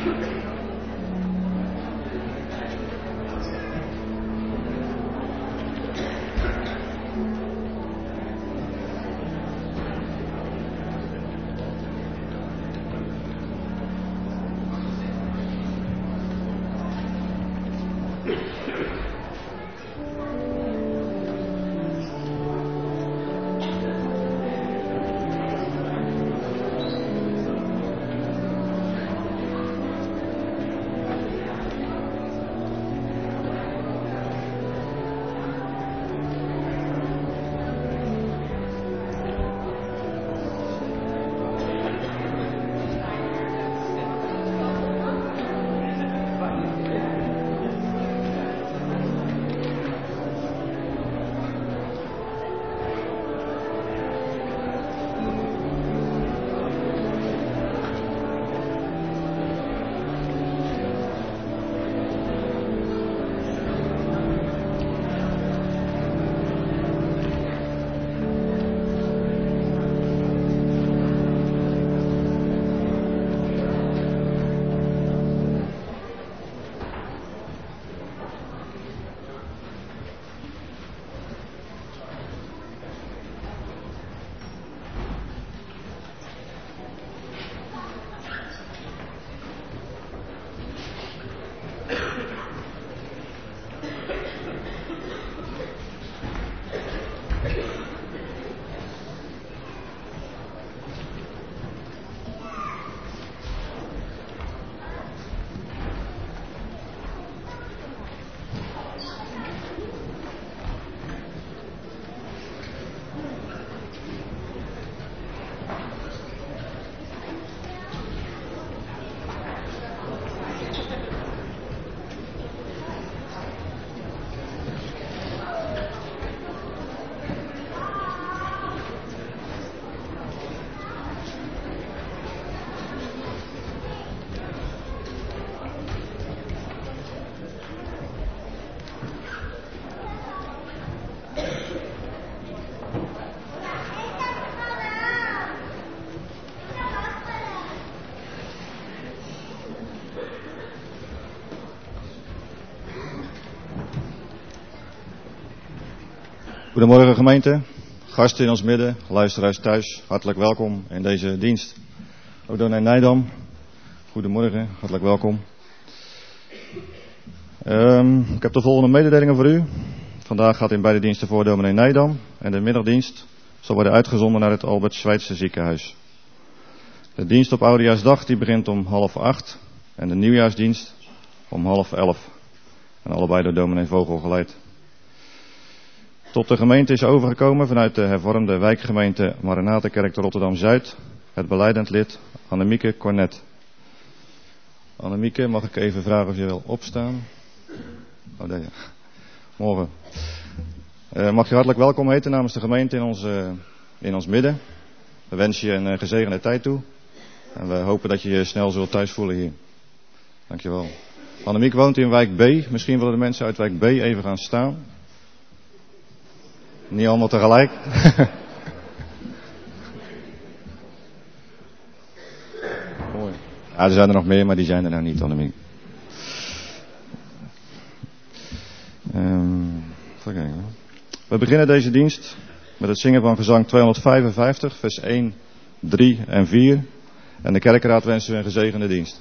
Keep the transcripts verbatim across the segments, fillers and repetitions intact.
Goedemorgen gemeente, gasten in ons midden, luisteraars thuis, hartelijk welkom in deze dienst. Ook dominee Nijdam, goedemorgen, hartelijk welkom. Um, ik heb de volgende mededelingen voor u. Vandaag gaat in beide diensten voor dominee Nijdam en de middagdienst zal worden uitgezonden naar het Albert Schweitzer ziekenhuis. De dienst op Oudejaarsdag die begint om half acht en de nieuwjaarsdienst om half elf. En allebei door dominee Vogel geleid. Tot de gemeente is overgekomen vanuit de hervormde wijkgemeente Maranatenkerk te Rotterdam-Zuid het belijdend lid Annemieke Cornet. Annemieke, mag ik even vragen of je wil opstaan? Oh, daar ja. Morgen. Uh, mag je hartelijk welkom heten namens de gemeente in ons, uh, in ons midden. We wensen je een uh, gezegende tijd toe. En we hopen dat je je snel zult thuis voelen hier. Dankjewel. Annemieke woont in wijk B. Misschien willen de mensen uit wijk B even gaan staan. Niet allemaal tegelijk. Mooi. Ja, er zijn er nog meer, maar die zijn er nou niet, Annemiek. Um, even kijken. We beginnen deze dienst met het zingen van gezang tweehonderdvijfenvijftig, vers één, drie en vier. En de kerkraad wensen we een gezegende dienst.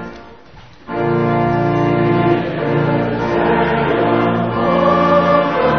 Oh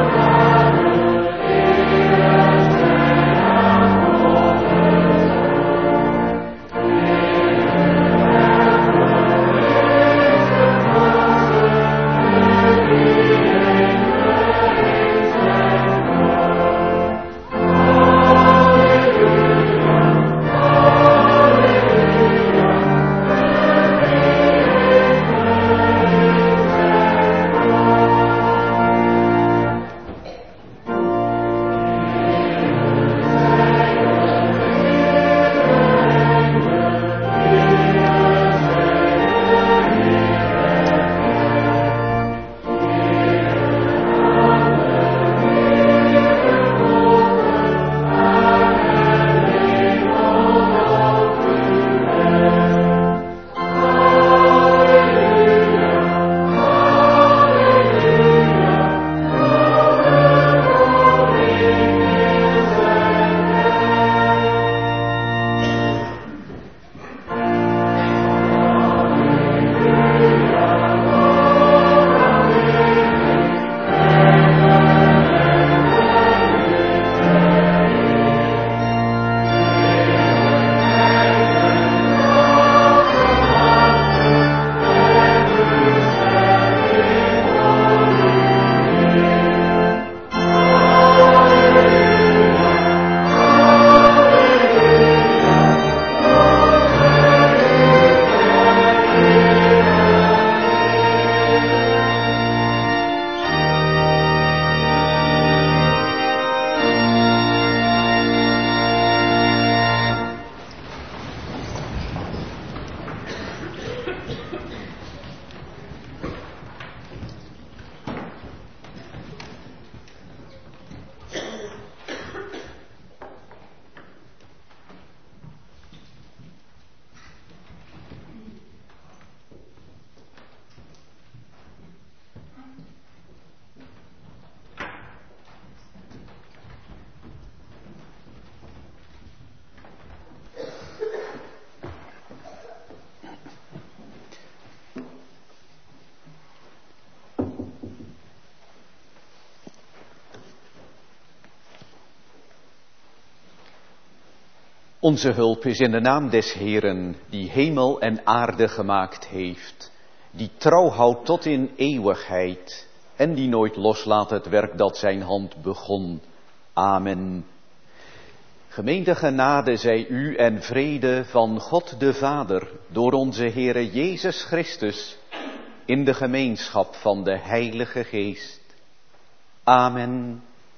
Onze hulp is in de naam des Heeren, die hemel en aarde gemaakt heeft, die trouw houdt tot in eeuwigheid en die nooit loslaat het werk dat zijn hand begon. Amen. Gemeente genade zij u en vrede van God de Vader door onze Heere Jezus Christus in de gemeenschap van de Heilige Geest. Amen.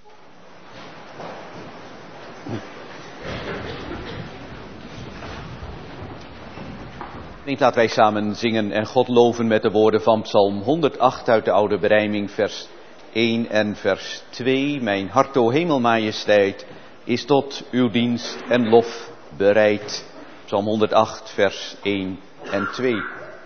Laten wij samen zingen en God loven met de woorden van Psalm honderdacht uit de Oude Berijming, vers één en vers twee. Mijn hart, o hemelmajesteit, is tot uw dienst en lof bereid. Psalm honderdacht, vers één en twee.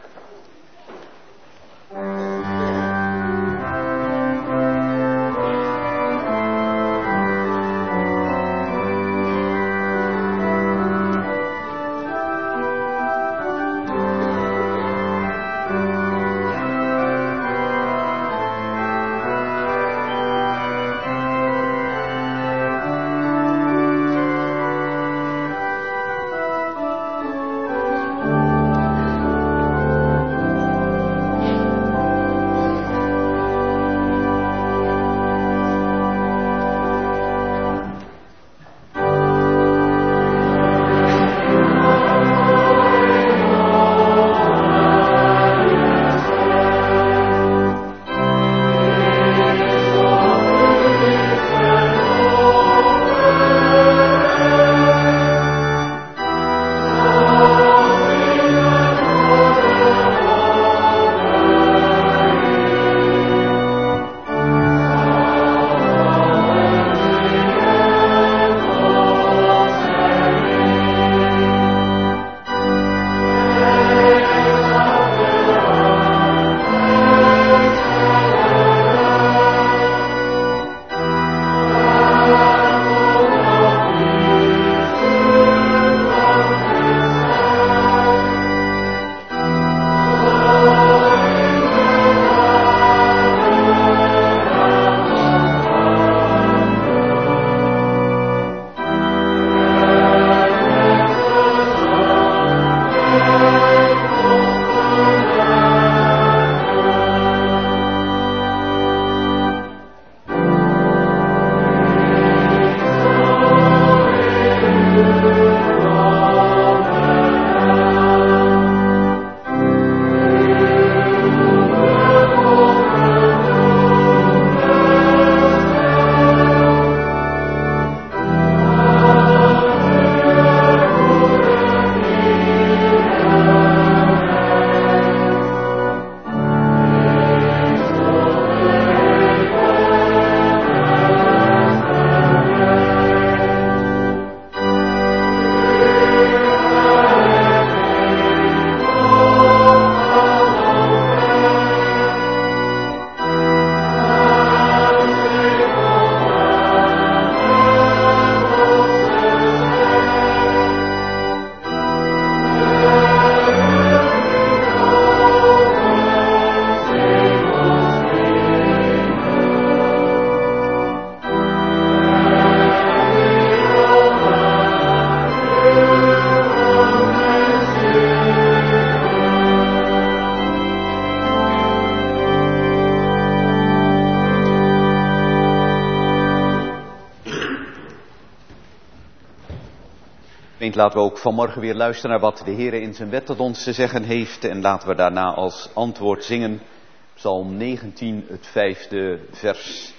Laten we ook vanmorgen weer luisteren naar wat de Heer in zijn wet tot ons te zeggen heeft. En laten we daarna als antwoord zingen Psalm negentien, het vijfde vers.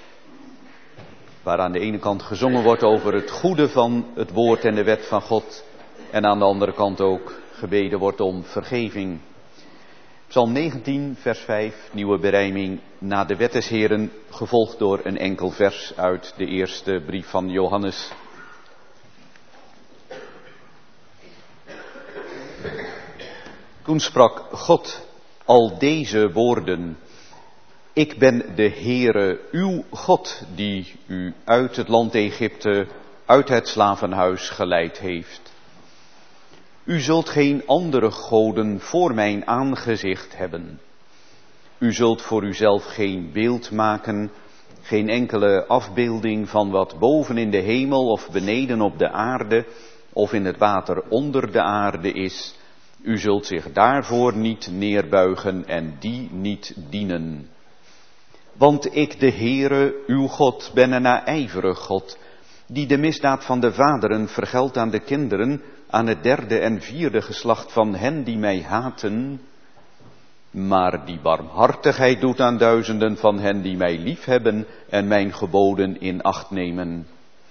Waar aan de ene kant gezongen wordt over het goede van het woord en de wet van God. En aan de andere kant ook gebeden wordt om vergeving. Psalm negentien, vers vijf, nieuwe berijming. Na de wet des Heeren, gevolgd door een enkel vers uit de eerste brief van Johannes. Toen sprak God al deze woorden. Ik ben de Heere, uw God, die u uit het land Egypte, uit het slavenhuis geleid heeft. U zult geen andere goden voor mijn aangezicht hebben. U zult voor uzelf geen beeld maken, geen enkele afbeelding van wat boven in de hemel of beneden op de aarde, of in het water onder de aarde is, u zult zich daarvoor niet neerbuigen en die niet dienen. Want ik, de Heere, uw God, ben een naijverig God, die de misdaad van de vaderen vergeldt aan de kinderen, aan het derde en vierde geslacht van hen die mij haten, maar die barmhartigheid doet aan duizenden van hen die mij liefhebben en mijn geboden in acht nemen.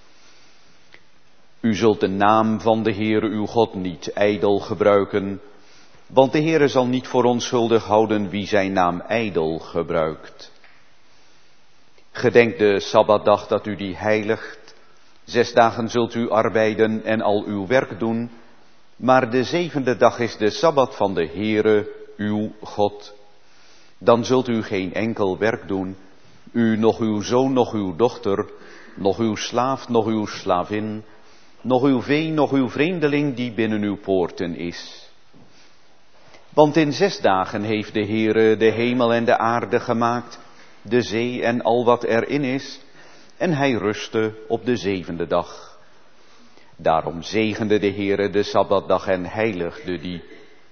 U zult de naam van de Heere uw God niet ijdel gebruiken, want de Heere zal niet voor onschuldig houden wie zijn naam ijdel gebruikt. Gedenk de Sabbatdag dat u die heiligt. Zes dagen zult u arbeiden en al uw werk doen, maar de zevende dag is de Sabbat van de Heere uw God. Dan zult u geen enkel werk doen, u, nog uw zoon, nog uw dochter, nog uw slaaf, nog uw slavin, nog uw vee, nog uw vreemdeling die binnen uw poorten is. Want in zes dagen heeft de Heere de hemel en de aarde gemaakt, de zee en al wat erin is, en hij rustte op de zevende dag. Daarom zegende de Heere de Sabbatdag en heiligde die.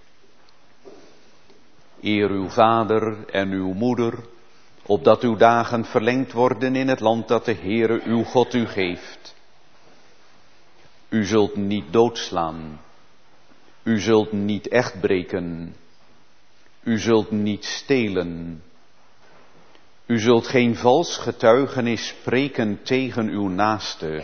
Eer uw vader en uw moeder, opdat uw dagen verlengd worden in het land dat de Heere uw God u geeft. U zult niet doodslaan. U zult niet echt breken. U zult niet stelen. U zult geen vals getuigenis spreken tegen uw naaste.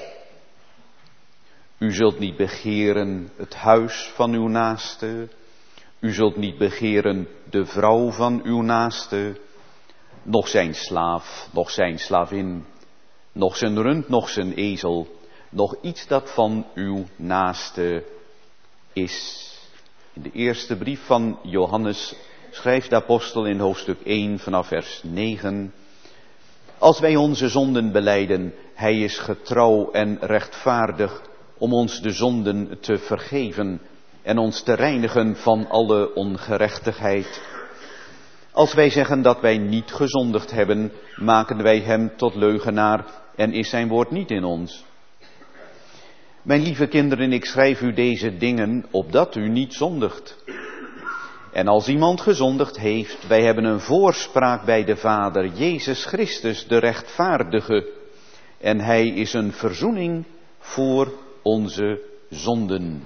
U zult niet begeren het huis van uw naaste. U zult niet begeren de vrouw van uw naaste, noch zijn slaaf, noch zijn slavin, noch zijn rund, noch zijn ezel, noch iets dat van uw naaste is. In de eerste brief van Johannes schrijft de apostel in hoofdstuk één vanaf vers negen. Als wij onze zonden belijden, hij is getrouw en rechtvaardig om ons de zonden te vergeven en ons te reinigen van alle ongerechtigheid. Als wij zeggen dat wij niet gezondigd hebben, maken wij hem tot leugenaar en is zijn woord niet in ons. Mijn lieve kinderen, ik schrijf u deze dingen opdat u niet zondigt. En als iemand gezondigd heeft, wij hebben een voorspraak bij de Vader, Jezus Christus, de rechtvaardige. En hij is een verzoening voor onze zonden.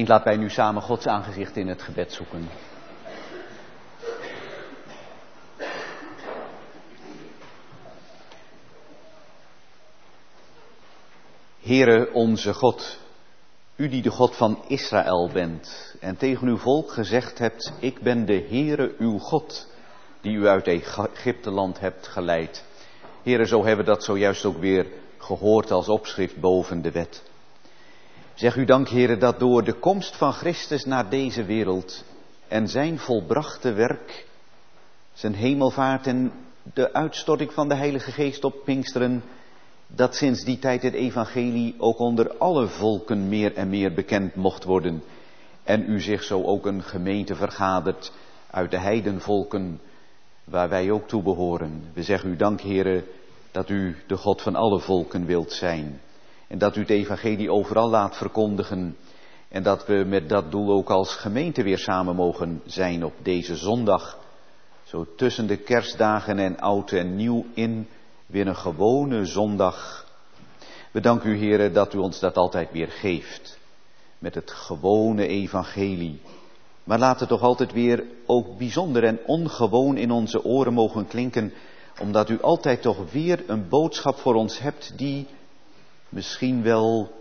laten wij nu samen Gods aangezicht in het gebed zoeken. Heere onze God, u die de God van Israël bent en tegen uw volk gezegd hebt, ik ben de Heere uw God, die u uit Egypteland hebt geleid. Heere, zo hebben we dat zojuist ook weer gehoord als opschrift boven de wet. Zeg u dank, Heere, dat door de komst van Christus naar deze wereld en zijn volbrachte werk, zijn hemelvaart en de uitstorting van de Heilige Geest op Pinksteren, dat sinds die tijd het evangelie ook onder alle volken meer en meer bekend mocht worden. En u zich zo ook een gemeente vergadert uit de heidenvolken, waar wij ook toe behoren. We zeggen u dank, Heere, dat u de God van alle volken wilt zijn. En dat u het evangelie overal laat verkondigen. En dat we met dat doel ook als gemeente weer samen mogen zijn op deze zondag. Zo tussen de kerstdagen en oud en nieuw in, weer een gewone zondag. We danken u, Heere, dat u ons dat altijd weer geeft. Met het gewone evangelie. Maar laat het toch altijd weer ook bijzonder en ongewoon in onze oren mogen klinken. Omdat u altijd toch weer een boodschap voor ons hebt die misschien wel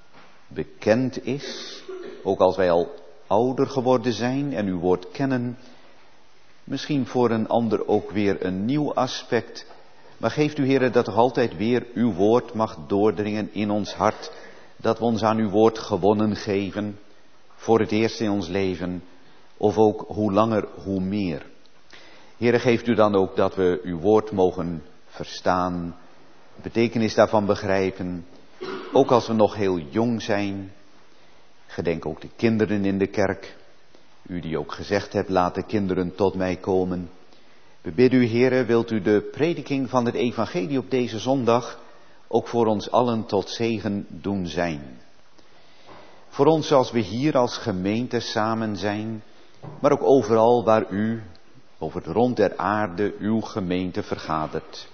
bekend is. Ook als wij al ouder geworden zijn en uw woord kennen. Misschien voor een ander ook weer een nieuw aspect. Maar geeft u, Heere, dat toch altijd weer uw woord mag doordringen in ons hart. Dat we ons aan uw woord gewonnen geven. Voor het eerst in ons leven. Of ook hoe langer, hoe meer. Heere, geeft u dan ook dat we uw woord mogen verstaan. De betekenis daarvan begrijpen. Ook als we nog heel jong zijn. Gedenk ook de kinderen in de kerk. U die ook gezegd hebt, laat de kinderen tot mij komen. We bidden u, Heere, wilt u de prediking van het evangelie op deze zondag ook voor ons allen tot zegen doen zijn. Voor ons als we hier als gemeente samen zijn, maar ook overal waar u over het rond der aarde uw gemeente vergadert.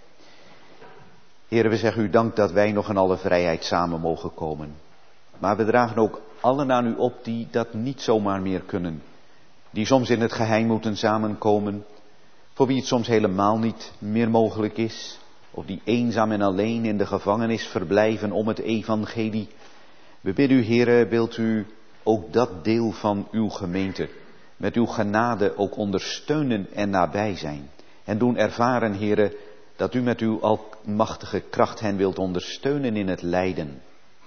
Heere, we zeggen u dank dat wij nog in alle vrijheid samen mogen komen. Maar we dragen ook allen aan u op die dat niet zomaar meer kunnen. Die soms in het geheim moeten samenkomen. Voor wie het soms helemaal niet meer mogelijk is. Of die eenzaam en alleen in de gevangenis verblijven om het evangelie. We bidden u, Heere, wilt u ook dat deel van uw gemeente met uw genade ook ondersteunen en nabij zijn. En doen ervaren, Heere, dat u met uw almachtige kracht hen wilt ondersteunen in het lijden.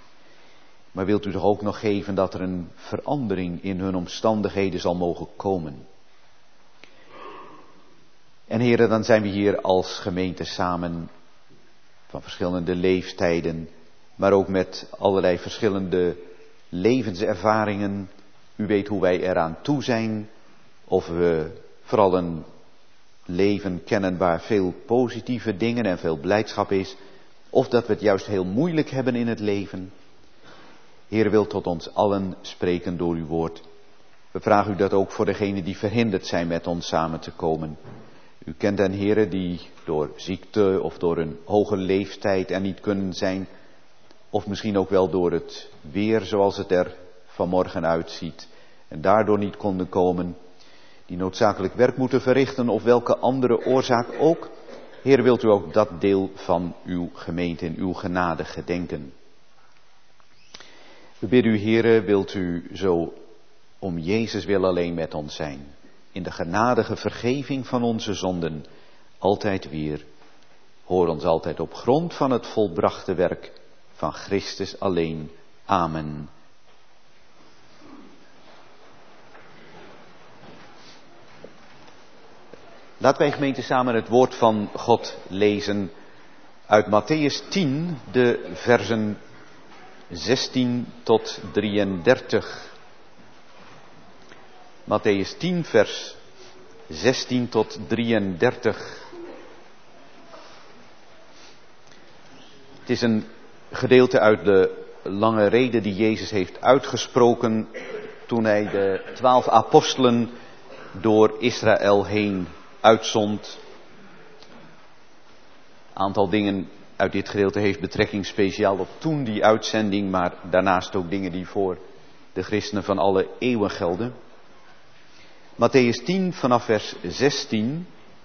Maar wilt u toch ook nog geven dat er een verandering in hun omstandigheden zal mogen komen. En Heere, dan zijn we hier als gemeente samen van verschillende leeftijden, maar ook met allerlei verschillende levenservaringen. U weet hoe wij eraan toe zijn, of we vooral een leven kennen waar veel positieve dingen en veel blijdschap is, of dat we het juist heel moeilijk hebben in het leven. Heer, wil tot ons allen spreken door uw woord. We vragen u dat ook voor degenen die verhinderd zijn met ons samen te komen. U kent hen, heren, die door ziekte of door een hoge leeftijd er niet kunnen zijn. Of misschien ook wel door het weer zoals het er vanmorgen uitziet. En daardoor niet konden komen. Die noodzakelijk werk moeten verrichten of welke andere oorzaak ook. Heer, wilt u ook dat deel van uw gemeente in uw genade gedenken. We bidden u, Heere, wilt u zo om Jezus wil alleen met ons zijn. In de genadige vergeving van onze zonden. Altijd weer. Hoor ons altijd op grond van het volbrachte werk van Christus alleen. Amen. Laten wij, gemeente, samen het woord van God lezen uit Mattheüs tien, de versen zestien tot drieëndertig. Mattheüs tien, vers zestien tot drieëndertig. Het is een gedeelte uit de lange rede die Jezus heeft uitgesproken toen hij de twaalf apostelen door Israël heen uitzond. Een aantal dingen uit dit gedeelte heeft betrekking speciaal op toen die uitzending, maar daarnaast ook dingen die voor de christenen van alle eeuwen gelden. Mattheüs tien vanaf vers zestien.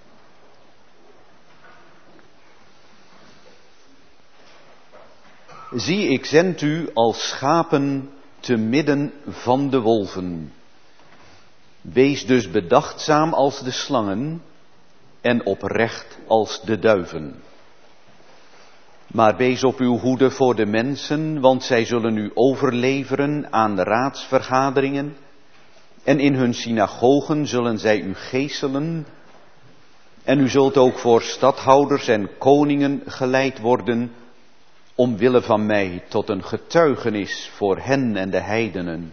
Zie, ik zend u als schapen te midden van de wolven. Wees dus bedachtzaam als de slangen en oprecht als de duiven. Maar wees op uw hoede voor de mensen, want zij zullen u overleveren aan raadsvergaderingen. En in hun synagogen zullen zij u geeselen. En u zult ook voor stadhouders en koningen geleid worden, omwille van mij tot een getuigenis voor hen en de heidenen.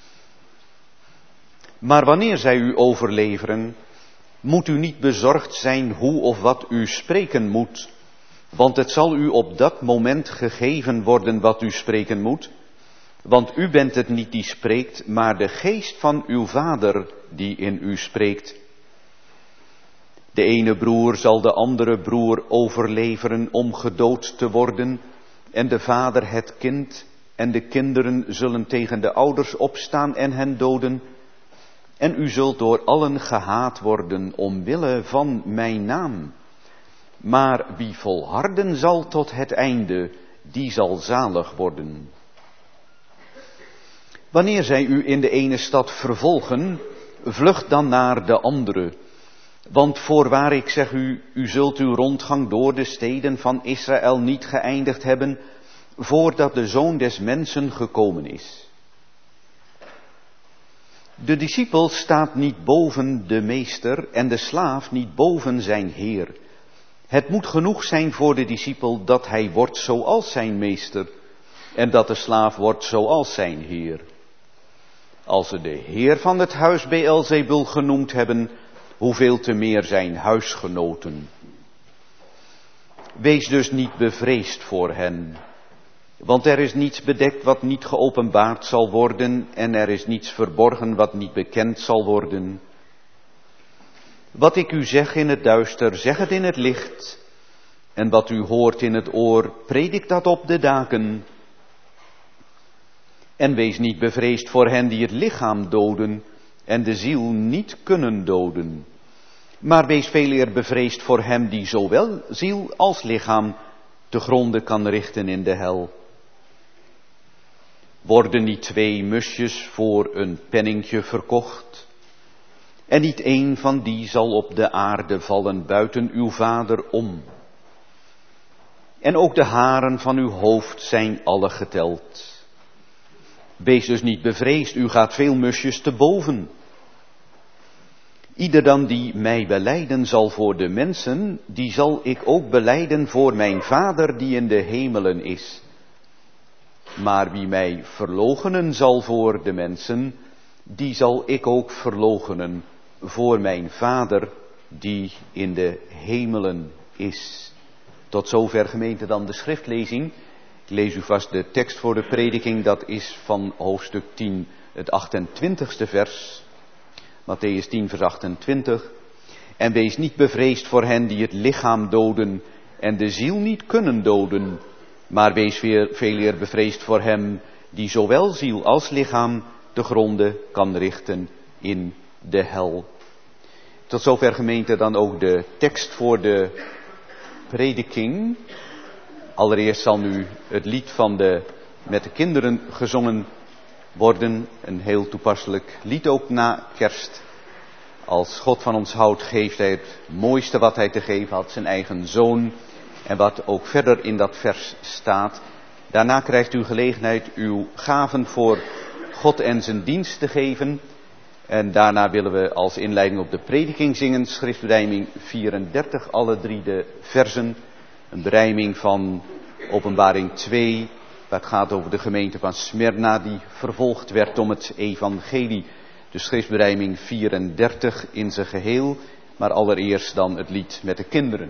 Maar wanneer zij u overleveren, moet u niet bezorgd zijn hoe of wat u spreken moet, want het zal u op dat moment gegeven worden wat u spreken moet, want u bent het niet die spreekt, maar de geest van uw Vader die in u spreekt. De ene broer zal de andere broer overleveren om gedood te worden, en de vader het kind, en de kinderen zullen tegen de ouders opstaan en hen doden. En u zult door allen gehaat worden omwille van mijn naam. Maar wie volharden zal tot het einde, die zal zalig worden. Wanneer zij u in de ene stad vervolgen, vlucht dan naar de andere. Want voorwaar ik zeg u, u zult uw rondgang door de steden van Israël niet geëindigd hebben, voordat de Zoon des Mensen gekomen is. De discipel staat niet boven de meester en de slaaf niet boven zijn heer. Het moet genoeg zijn voor de discipel dat hij wordt zoals zijn meester en dat de slaaf wordt zoals zijn heer. Als ze de heer van het huis Beelzebul genoemd hebben, hoeveel te meer zijn huisgenoten. Wees dus niet bevreesd voor hen, want er is niets bedekt wat niet geopenbaard zal worden en er is niets verborgen wat niet bekend zal worden. Wat ik u zeg in het duister, zeg het in het licht, en wat u hoort in het oor, predik dat op de daken. En wees niet bevreesd voor hen die het lichaam doden en de ziel niet kunnen doden. Maar wees veel eer bevreesd voor hem die zowel ziel als lichaam te gronde kan richten in de hel. Worden niet twee musjes voor een penningje verkocht? En niet één van die zal op de aarde vallen buiten uw Vader om. En ook de haren van uw hoofd zijn alle geteld. Wees dus niet bevreesd, u gaat veel musjes te boven. Ieder dan die mij belijden zal voor de mensen, die zal ik ook belijden voor mijn Vader die in de hemelen is. Maar wie mij verloochenen zal voor de mensen, die zal ik ook verloochenen voor mijn Vader die in de hemelen is. Tot zover, gemeente, dan de schriftlezing. Ik lees u vast de tekst voor de prediking, dat is van hoofdstuk tien, het achtentwintigste vers. Mattheüs tien, vers achtentwintig. En wees niet bevreesd voor hen die het lichaam doden en de ziel niet kunnen doden, maar wees veel eer bevreesd voor hem die zowel ziel als lichaam te gronde kan richten in de hel. Tot zover, gemeente, dan ook de tekst voor de prediking. Allereerst zal nu het lied van de met de kinderen gezongen worden. Een heel toepasselijk lied ook na kerst. Als God van ons houdt, geeft hij het mooiste wat hij te geven had, zijn eigen zoon. En wat ook verder in dat vers staat. Daarna krijgt u gelegenheid uw gaven voor God en zijn dienst te geven. En daarna willen we als inleiding op de prediking zingen, schriftberijming vierendertig, alle drie de versen. Een berijming van Openbaring twee, waar het gaat over de gemeente van Smyrna die vervolgd werd om het evangelie. De schriftberijming vierendertig in zijn geheel, maar allereerst dan het lied met de kinderen.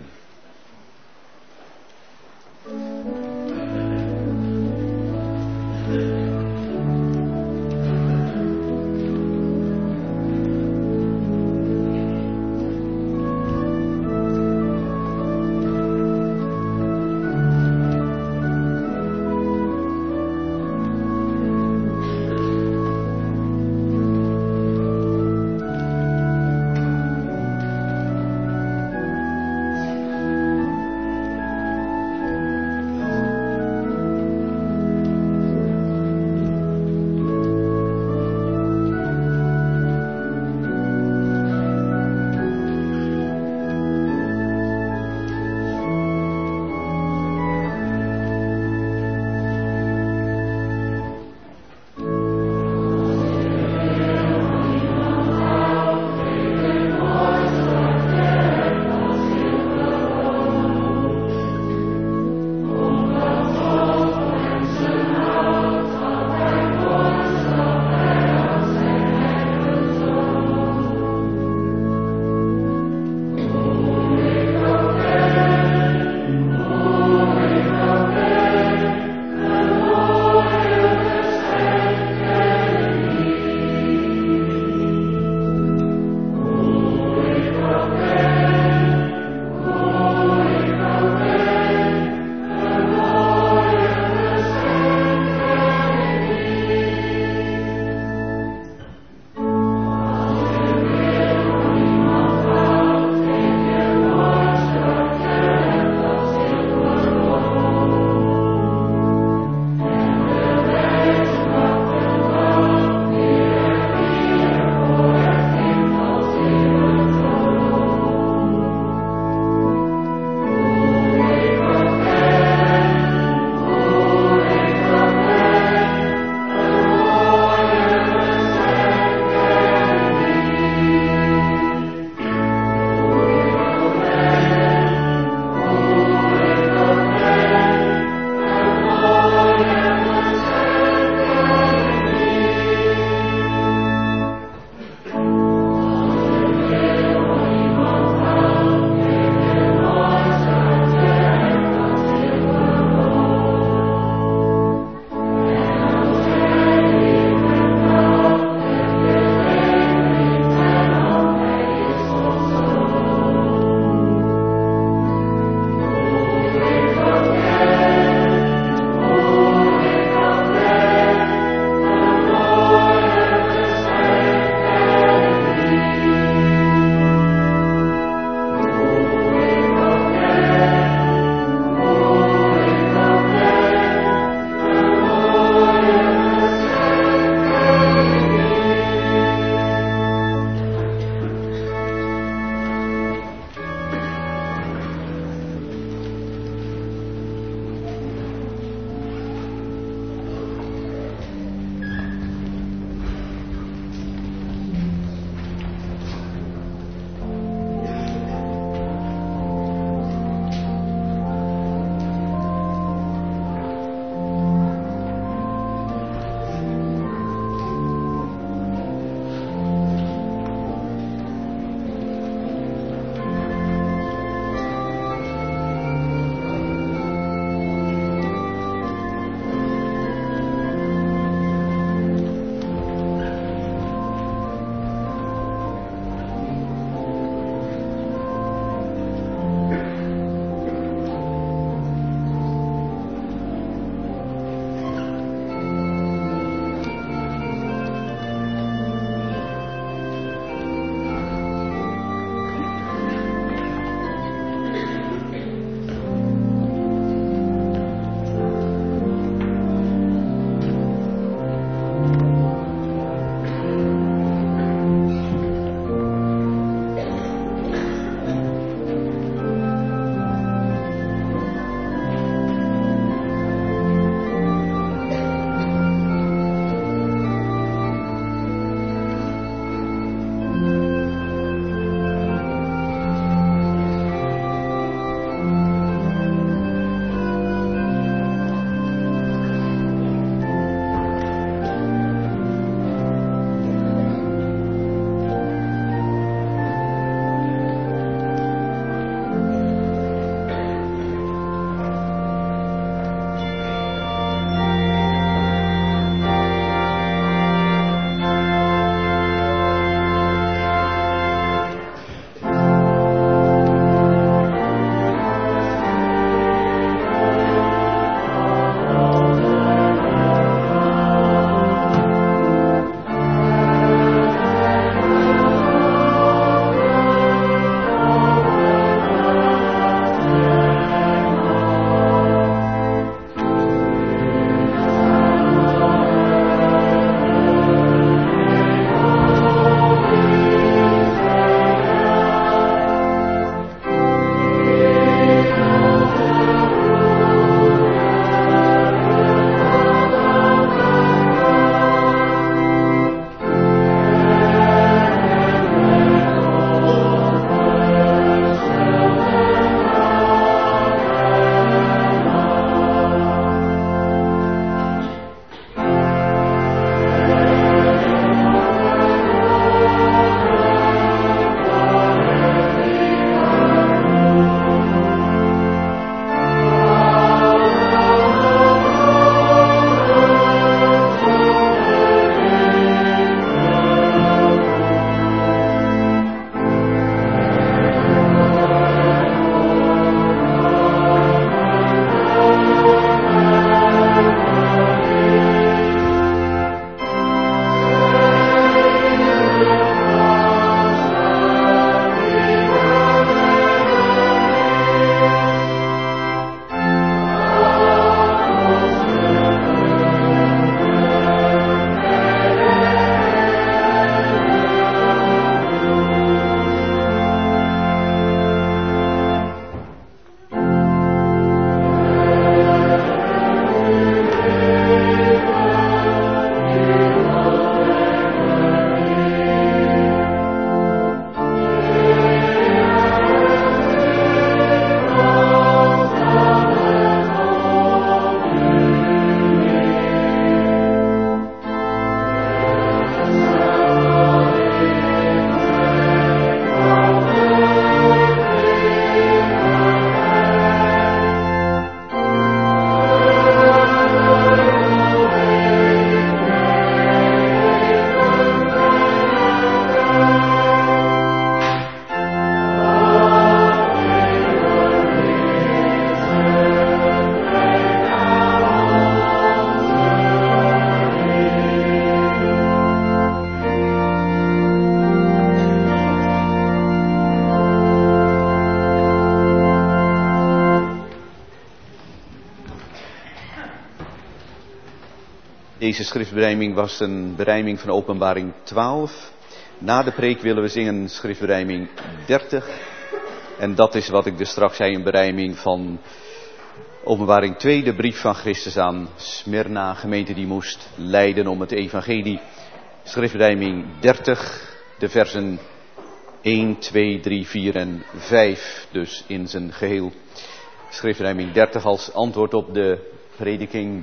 Deze schriftberijming was een berijming van Openbaring twaalf. Na de preek willen we zingen schriftberijming dertig. En dat is wat ik dus straks zei, een berijming van Openbaring twee, de brief van Christus aan Smyrna, gemeente die moest lijden om het evangelie. Schriftberijming dertig, de versen één, twee, drie, vier en vijf, dus in zijn geheel. Schriftberijming dertig als antwoord op de prediking.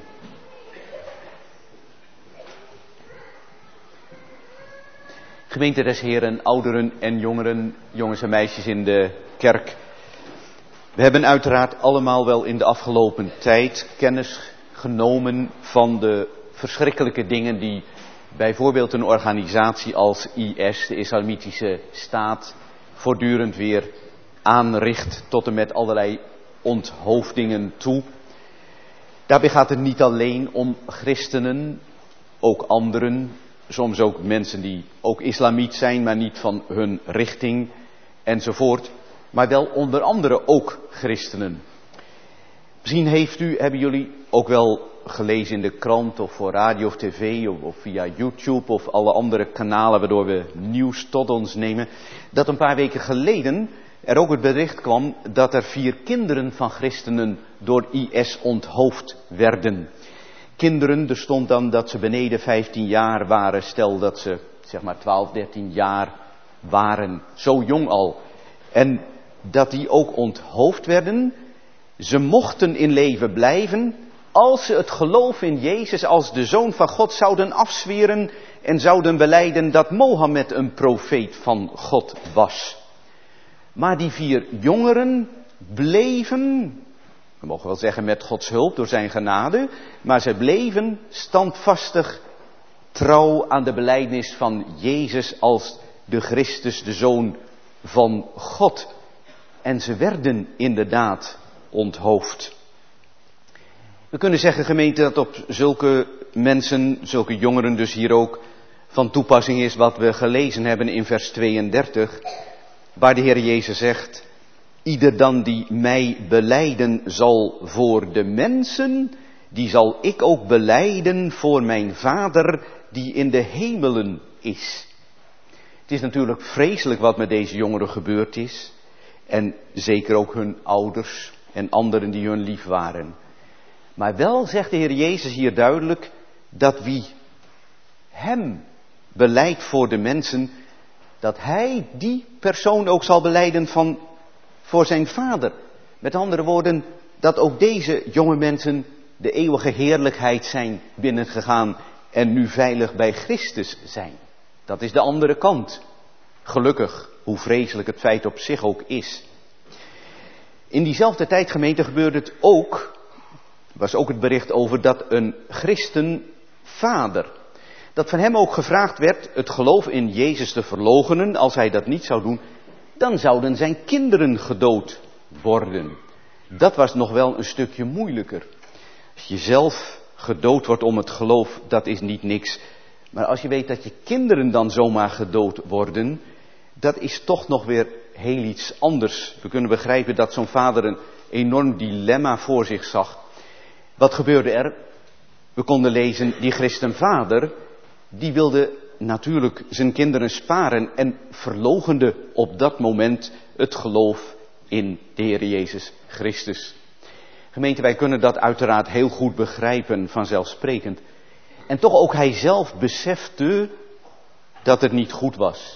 Gemeente des Heren, ouderen en jongeren, jongens en meisjes in de kerk. We hebben uiteraard allemaal wel in de afgelopen tijd kennis genomen van de verschrikkelijke dingen die bijvoorbeeld een organisatie als I S, de Islamitische Staat, voortdurend weer aanricht tot en met allerlei onthoofdingen toe. Daarbij gaat het niet alleen om christenen, ook anderen, soms ook mensen die ook islamiet zijn, maar niet van hun richting enzovoort. Maar wel onder andere ook christenen. Misschien heeft u, hebben jullie ook wel gelezen in de krant of voor radio of tv of, of via YouTube of alle andere kanalen waardoor we nieuws tot ons nemen, dat een paar weken geleden er ook het bericht kwam dat er vier kinderen van christenen door I S onthoofd werden. Kinderen, er stond dan dat ze beneden vijftien jaar waren, stel dat ze zeg maar twaalf, dertien jaar waren, zo jong al. En dat die ook onthoofd werden. Ze mochten in leven blijven als ze het geloof in Jezus als de Zoon van God zouden afzweren en zouden belijden dat Mohammed een profeet van God was. Maar die vier jongeren bleven, we mogen wel zeggen met Gods hulp door zijn genade, maar ze bleven standvastig trouw aan de belijdenis van Jezus als de Christus, de Zoon van God. En ze werden inderdaad onthoofd. We kunnen zeggen, gemeente, dat op zulke mensen, zulke jongeren dus hier ook van toepassing is wat we gelezen hebben in vers tweeëndertig. Waar de Heer Jezus zegt, ieder dan die mij belijden zal voor de mensen, die zal ik ook belijden voor mijn Vader die in de hemelen is. Het is natuurlijk vreselijk wat met deze jongeren gebeurd is. En zeker ook hun ouders en anderen die hun lief waren. Maar wel zegt de Heer Jezus hier duidelijk dat wie hem belijdt voor de mensen, dat hij die persoon ook zal belijden van, voor zijn Vader. Met andere woorden, dat ook deze jonge mensen de eeuwige heerlijkheid zijn binnengegaan en nu veilig bij Christus zijn. Dat is de andere kant. Gelukkig, hoe vreselijk het feit op zich ook is. In diezelfde tijd, gemeente, gebeurde het ook, was ook het bericht over dat een christenvader, dat van hem ook gevraagd werd het geloof in Jezus te verloochenen. Als hij dat niet zou doen, dan zouden zijn kinderen gedood worden. Dat was nog wel een stukje moeilijker. Als je zelf gedood wordt om het geloof, dat is niet niks. Maar als je weet dat je kinderen dan zomaar gedood worden, dat is toch nog weer heel iets anders. We kunnen begrijpen dat zo'n vader een enorm dilemma voor zich zag. Wat gebeurde er? We konden lezen, die christenvader, die wilde natuurlijk zijn kinderen sparen en verloochende op dat moment het geloof in de Heer Jezus Christus. Gemeente, wij kunnen dat uiteraard heel goed begrijpen, vanzelfsprekend. En toch ook hij zelf besefte dat het niet goed was.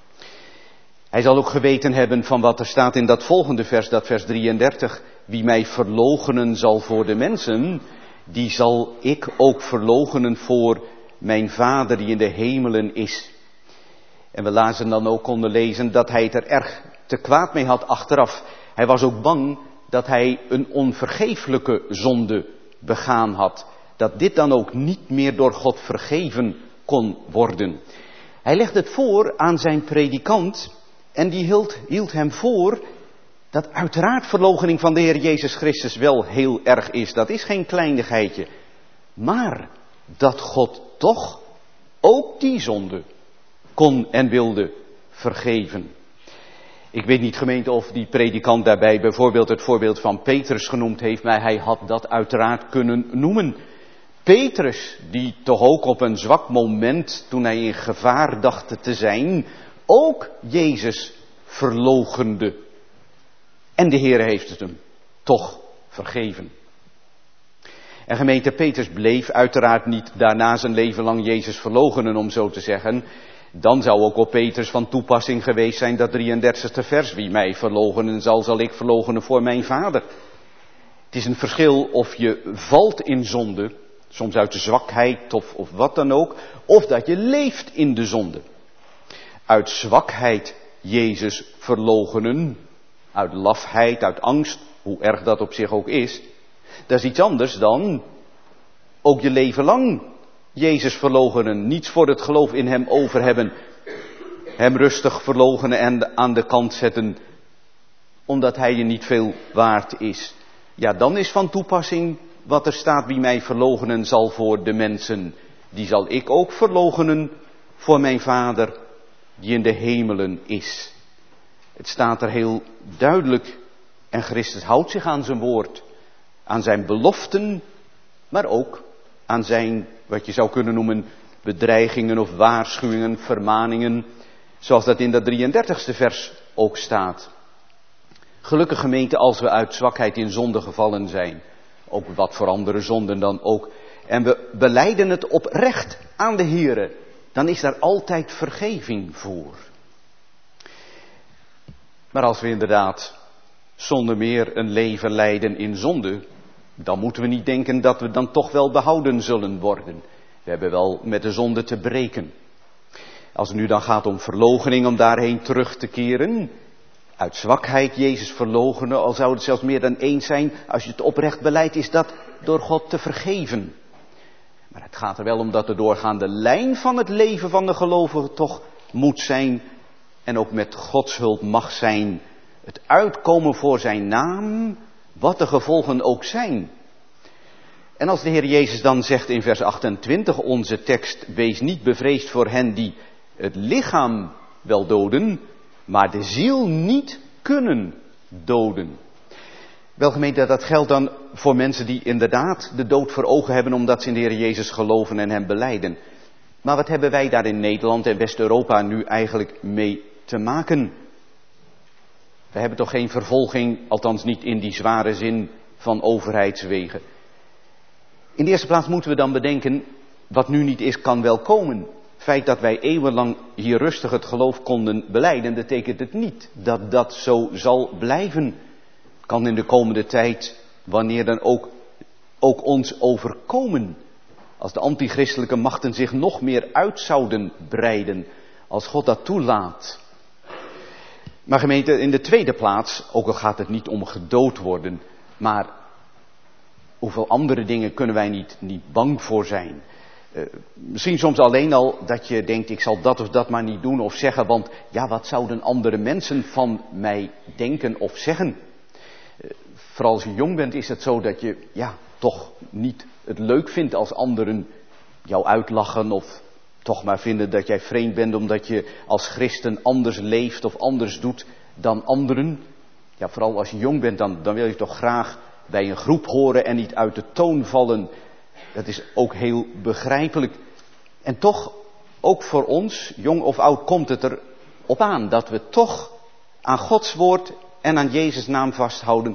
Hij zal ook geweten hebben van wat er staat in dat volgende vers, dat vers drieëndertig. Wie mij verloochenen zal voor de mensen, die zal ik ook verloochenen voor mijn Vader die in de hemelen is. En we lazen dan ook, konden lezen dat hij het er erg te kwaad mee had achteraf. Hij was ook bang dat hij een onvergeeflijke zonde begaan had. Dat dit dan ook niet meer door God vergeven kon worden. Hij legde het voor aan zijn predikant en die hield, hield hem voor dat uiteraard verloochening van de Heer Jezus Christus wel heel erg is. Dat is geen kleinigheidje. Maar dat God toch ook die zonde kon en wilde vergeven. Ik weet niet, gemeente, of die predikant daarbij bijvoorbeeld het voorbeeld van Petrus genoemd heeft, maar hij had dat uiteraard kunnen noemen. Petrus, die toch ook op een zwak moment, toen hij in gevaar dacht te zijn, ook Jezus verloochende. En de Heer heeft het hem toch vergeven. En gemeente, Petrus bleef uiteraard niet daarna zijn leven lang Jezus verloochenen, om zo te zeggen. Dan zou ook op Petrus van toepassing geweest zijn dat drieëndertigste vers. Wie mij verloochenen zal, zal ik verloochenen voor mijn Vader. Het is een verschil of je valt in zonde, soms uit de zwakheid of, of wat dan ook, of dat je leeft in de zonde. Uit zwakheid Jezus verloochenen, uit lafheid, uit angst, hoe erg dat op zich ook is, dat is iets anders dan ook je leven lang Jezus verloochenen, niets voor het geloof in hem over hebben, hem rustig verloochenen en aan de kant zetten, omdat hij je niet veel waard is. Ja, dan is van toepassing wat er staat, wie mij verloochenen zal voor de mensen, die zal ik ook verloochenen voor mijn Vader die in de hemelen is. Het staat er heel duidelijk en Christus houdt zich aan zijn woord, aan zijn beloften, maar ook aan zijn, wat je zou kunnen noemen, bedreigingen of waarschuwingen, vermaningen, zoals dat in dat drieëndertigste vers ook staat. Gelukkig gemeente, als we uit zwakheid in zonde gevallen zijn, ook wat voor andere zonden dan ook, en we belijden het oprecht aan de Heere, dan is daar altijd vergeving voor. Maar als we inderdaad zonder meer een leven leiden in zonde, dan moeten we niet denken dat we dan toch wel behouden zullen worden. We hebben wel met de zonde te breken. Als het nu dan gaat om verloochening, om daarheen terug te keren, uit zwakheid Jezus verloochenen, al zou het zelfs meer dan eens zijn, als je het oprecht belijdt, is dat door God te vergeven. Maar het gaat er wel om dat de doorgaande lijn van het leven van de gelovige toch moet zijn, en ook met Gods hulp mag zijn, het uitkomen voor zijn naam, wat de gevolgen ook zijn. En als de Heer Jezus dan zegt in vers achtentwintig, onze tekst, wees niet bevreesd voor hen die het lichaam wel doden, maar de ziel niet kunnen doden. Wel gemeente, dat geldt dan voor mensen die inderdaad de dood voor ogen hebben, omdat ze in de Heer Jezus geloven en hem belijden. Maar wat hebben wij daar in Nederland en West-Europa nu eigenlijk mee te maken? We hebben toch geen vervolging, althans niet in die zware zin, van overheidswegen. In de eerste plaats moeten we dan bedenken, wat nu niet is, kan wel komen. Het feit dat wij eeuwenlang hier rustig het geloof konden belijden, betekent het niet dat dat zo zal blijven. Kan in de komende tijd, wanneer dan ook, ook ons overkomen. Als de antichristelijke machten zich nog meer uit zouden breiden, als God dat toelaat. Maar gemeente, in de tweede plaats, ook al gaat het niet om gedood worden, maar hoeveel andere dingen kunnen wij niet, niet bang voor zijn. Uh, misschien soms alleen al dat je denkt, ik zal dat of dat maar niet doen of zeggen, want ja, wat zouden andere mensen van mij denken of zeggen? Uh, vooral als je jong bent is het zo dat je ja, toch niet het leuk vindt als anderen jou uitlachen of toch maar vinden dat jij vreemd bent omdat je als christen anders leeft of anders doet dan anderen. Ja, vooral als je jong bent, dan, dan wil je toch graag bij een groep horen en niet uit de toon vallen. Dat is ook heel begrijpelijk. En toch, ook voor ons, jong of oud, komt het er op aan dat we toch aan Gods woord en aan Jezus' naam vasthouden.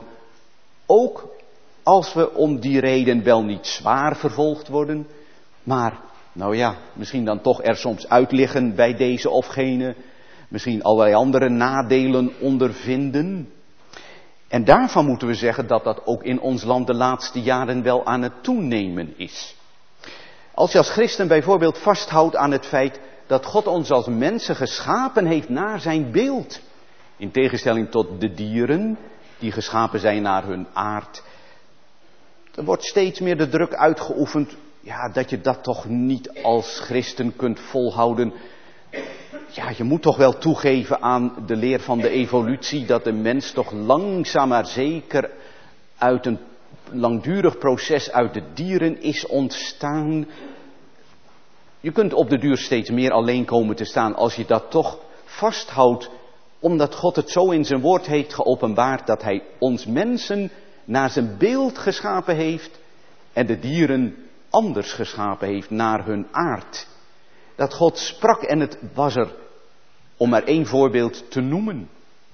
Ook als we om die reden wel niet zwaar vervolgd worden, maar nou ja, misschien dan toch er soms uit liggen bij deze of gene. Misschien allerlei andere nadelen ondervinden. En daarvan moeten we zeggen dat dat ook in ons land de laatste jaren wel aan het toenemen is. Als je als christen bijvoorbeeld vasthoudt aan het feit dat God ons als mensen geschapen heeft naar zijn beeld. In tegenstelling tot de dieren die geschapen zijn naar hun aard. Er wordt steeds meer de druk uitgeoefend. Ja, dat je dat toch niet als christen kunt volhouden. Ja, je moet toch wel toegeven aan de leer van de evolutie, dat de mens toch langzaam maar zeker uit een langdurig proces uit de dieren is ontstaan. Je kunt op de duur steeds meer alleen komen te staan als je dat toch vasthoudt, omdat God het zo in zijn woord heeft geopenbaard dat hij ons mensen naar zijn beeld geschapen heeft en de dieren anders geschapen heeft naar hun aard. Dat God sprak en het was er, om maar één voorbeeld te noemen.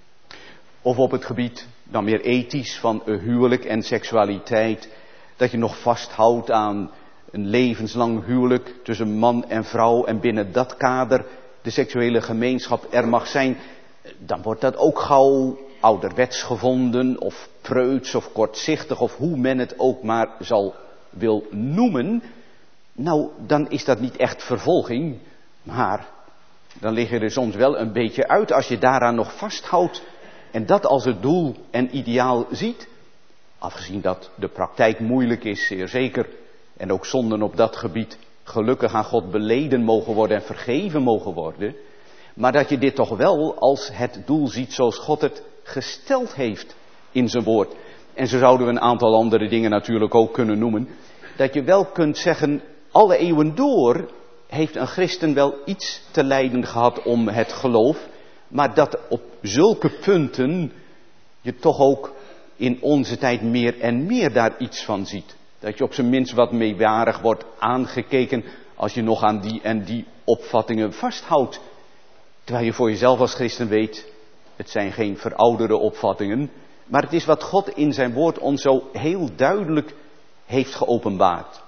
Of op het gebied, dan meer ethisch, van huwelijk en seksualiteit. Dat je nog vasthoudt aan een levenslang huwelijk tussen man en vrouw. En binnen dat kader de seksuele gemeenschap er mag zijn. Dan wordt dat ook gauw ouderwets gevonden. Of preuts of kortzichtig. Of hoe men het ook maar zal wil noemen. Nou, dan is dat niet echt vervolging. Maar dan lig je er soms wel een beetje uit als je daaraan nog vasthoudt. En dat als het doel en ideaal ziet. Afgezien dat de praktijk moeilijk is, zeer zeker. En ook zonden op dat gebied gelukkig aan God beleden mogen worden en vergeven mogen worden. Maar dat je dit toch wel als het doel ziet zoals God het gesteld heeft in zijn woord. En zo zouden we een aantal andere dingen natuurlijk ook kunnen noemen. Dat je wel kunt zeggen, alle eeuwen door heeft een christen wel iets te lijden gehad om het geloof. Maar dat op zulke punten je toch ook in onze tijd meer en meer daar iets van ziet. Dat je op zijn minst wat meewarig wordt aangekeken als je nog aan die en die opvattingen vasthoudt. Terwijl je voor jezelf als christen weet, het zijn geen verouderde opvattingen. Maar het is wat God in zijn woord ons zo heel duidelijk heeft geopenbaard.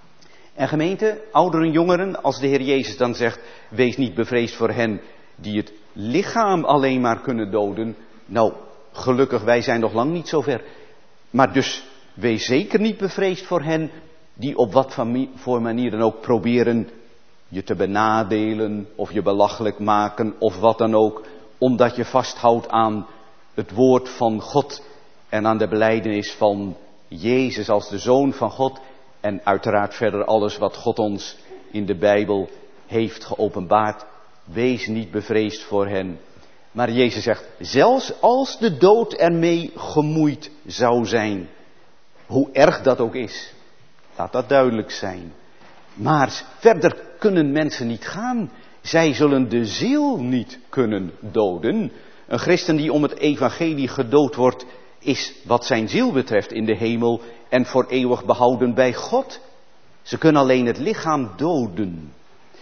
En gemeente, ouderen, jongeren, als de Heer Jezus dan zegt, wees niet bevreesd voor hen die het lichaam alleen maar kunnen doden. Nou, gelukkig, wij zijn nog lang niet zo ver. Maar dus, wees zeker niet bevreesd voor hen die op wat voor manier dan ook proberen je te benadelen of je belachelijk maken of wat dan ook. Omdat je vasthoudt aan het woord van God en aan de belijdenis van Jezus als de Zoon van God. En uiteraard verder alles wat God ons in de Bijbel heeft geopenbaard. Wees niet bevreesd voor hen. Maar Jezus zegt, zelfs als de dood ermee gemoeid zou zijn. Hoe erg dat ook is. Laat dat duidelijk zijn. Maar verder kunnen mensen niet gaan. Zij zullen de ziel niet kunnen doden. Een christen die om het evangelie gedood wordt, is wat zijn ziel betreft in de hemel en voor eeuwig behouden bij God. Ze kunnen alleen het lichaam doden.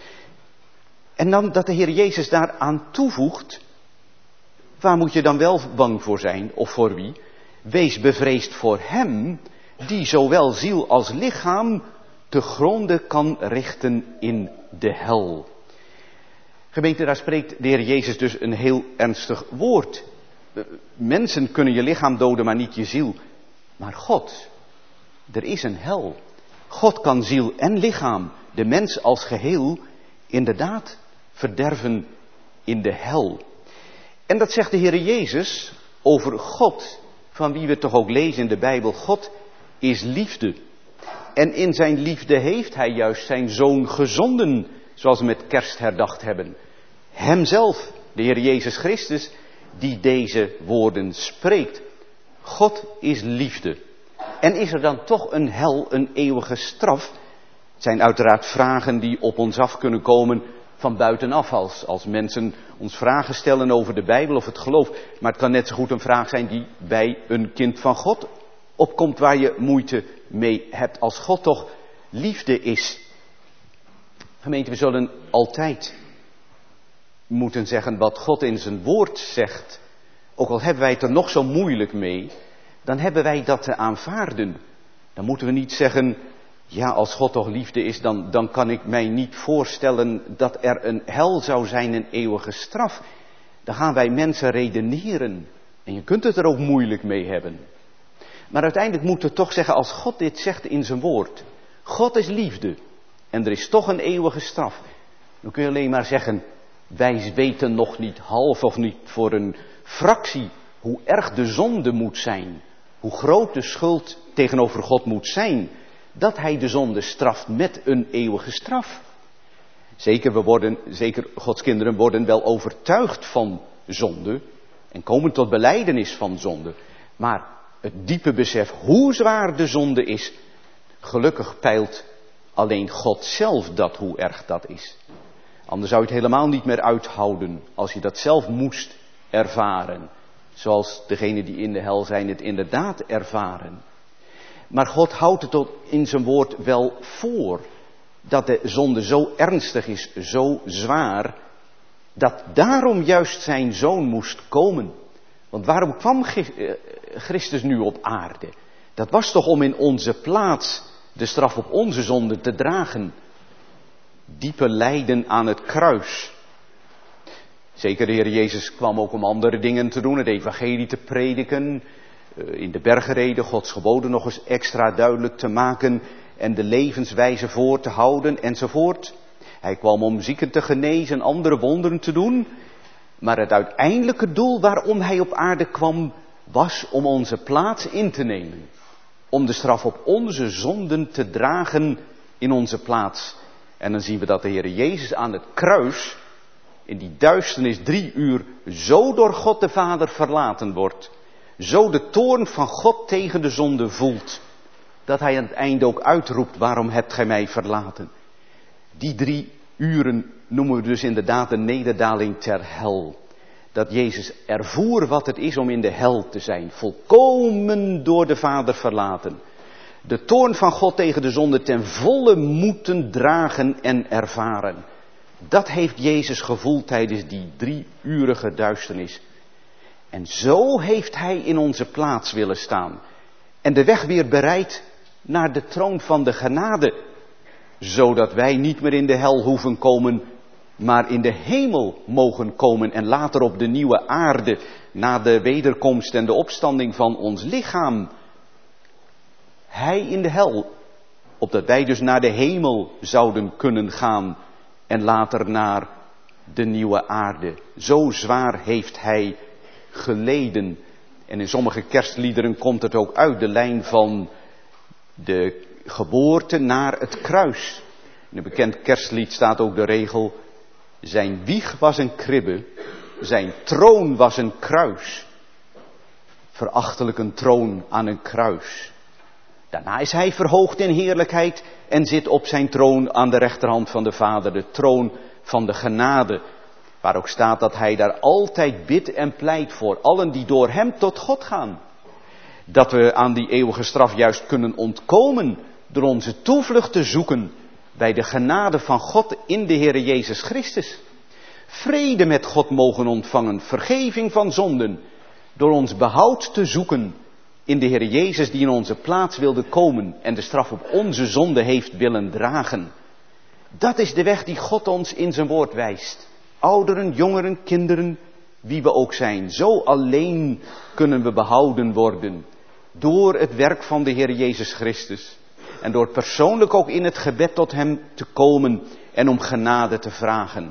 En dan dat de Heer Jezus daaraan toevoegt, waar moet je dan wel bang voor zijn, of voor wie? Wees bevreesd voor hem, die zowel ziel als lichaam te gronde kan richten in de hel. Gemeente, daar spreekt de Heer Jezus dus een heel ernstig woord. Mensen kunnen je lichaam doden, maar niet je ziel. Maar God, er is een hel. God kan ziel en lichaam, de mens als geheel, inderdaad verderven in de hel. En dat zegt de Heer Jezus over God, van wie we toch ook lezen in de Bijbel. God is liefde. En in zijn liefde heeft hij juist zijn Zoon gezonden, zoals we met kerst herdacht hebben. Hemzelf, de Heer Jezus Christus, die deze woorden spreekt. God is liefde. En is er dan toch een hel, een eeuwige straf? Het zijn uiteraard vragen die op ons af kunnen komen van buitenaf. Als, als mensen ons vragen stellen over de Bijbel of het geloof. Maar het kan net zo goed een vraag zijn die bij een kind van God opkomt, waar je moeite mee hebt. Als God toch liefde is. Gemeente, we zullen altijd moeten zeggen wat God in zijn woord zegt. Ook al hebben wij het er nog zo moeilijk mee, dan hebben wij dat te aanvaarden. Dan moeten we niet zeggen, ja, als God toch liefde is, dan, dan kan ik mij niet voorstellen dat er een hel zou zijn, een eeuwige straf. Dan gaan wij mensen redeneren. En je kunt het er ook moeilijk mee hebben. Maar uiteindelijk moeten we toch zeggen, als God dit zegt in zijn woord. God is liefde. En er is toch een eeuwige straf. Dan kun je alleen maar zeggen, wij weten nog niet half of niet voor een fractie hoe erg de zonde moet zijn. Hoe groot de schuld tegenover God moet zijn. Dat hij de zonde straft met een eeuwige straf. Zeker, we worden, zeker Gods kinderen worden wel overtuigd van zonde. En komen tot belijdenis van zonde. Maar het diepe besef hoe zwaar de zonde is. Gelukkig peilt alleen God zelf dat, hoe erg dat is. Anders zou je het helemaal niet meer uithouden als je dat zelf moest ervaren. Zoals degenen die in de hel zijn het inderdaad ervaren. Maar God houdt het tot in zijn woord wel voor. Dat de zonde zo ernstig is, zo zwaar. Dat daarom juist zijn zoon moest komen. Want waarom kwam Christus nu op aarde? Dat was toch om in onze plaats de straf op onze zonde te dragen. Diepe lijden aan het kruis. Zeker de Heer Jezus kwam ook om andere dingen te doen. Het evangelie te prediken. In de bergreden Gods geboden nog eens extra duidelijk te maken. En de levenswijze voor te houden enzovoort. Hij kwam om zieken te genezen en andere wonderen te doen. Maar het uiteindelijke doel waarom hij op aarde kwam, was om onze plaats in te nemen. Om de straf op onze zonden te dragen in onze plaats. En dan zien we dat de Heer Jezus aan het kruis, in die duisternis drie uur, zo door God de Vader verlaten wordt. Zo de toorn van God tegen de zonde voelt. Dat hij aan het einde ook uitroept, waarom hebt gij mij verlaten? Die drie uren noemen we dus inderdaad de nederdaling ter hel. Dat Jezus ervoer wat het is om in de hel te zijn. Volkomen door de Vader verlaten. De toorn van God tegen de zonde ten volle moeten dragen en ervaren. Dat heeft Jezus gevoeld tijdens die drieurige duisternis. En zo heeft hij in onze plaats willen staan. En de weg weer bereid naar de troon van de genade. Zodat wij niet meer in de hel hoeven komen, maar in de hemel mogen komen. En later op de nieuwe aarde, na de wederkomst en de opstanding van ons lichaam. Hij in de hel, opdat wij dus naar de hemel zouden kunnen gaan. En later naar de nieuwe aarde. Zo zwaar heeft hij geleden. En in sommige kerstliederen komt het ook uit de lijn van de geboorte naar het kruis. In een bekend kerstlied staat ook de regel: zijn wieg was een kribbe, zijn troon was een kruis. Verachtelijk een troon aan een kruis. Daarna is hij verhoogd in heerlijkheid en zit op zijn troon aan de rechterhand van de Vader, de troon van de genade. Waar ook staat dat hij daar altijd bidt en pleit voor allen die door hem tot God gaan. Dat we aan die eeuwige straf juist kunnen ontkomen door onze toevlucht te zoeken bij de genade van God in de Heere Jezus Christus. Vrede met God mogen ontvangen, vergeving van zonden, door ons behoud te zoeken in de Heere Jezus die in onze plaats wilde komen en de straf op onze zonde heeft willen dragen. Dat is de weg die God ons in zijn woord wijst. Ouderen, jongeren, kinderen, wie we ook zijn, zo alleen kunnen we behouden worden door het werk van de Heer Jezus Christus. En door persoonlijk ook in het gebed tot hem te komen en om genade te vragen.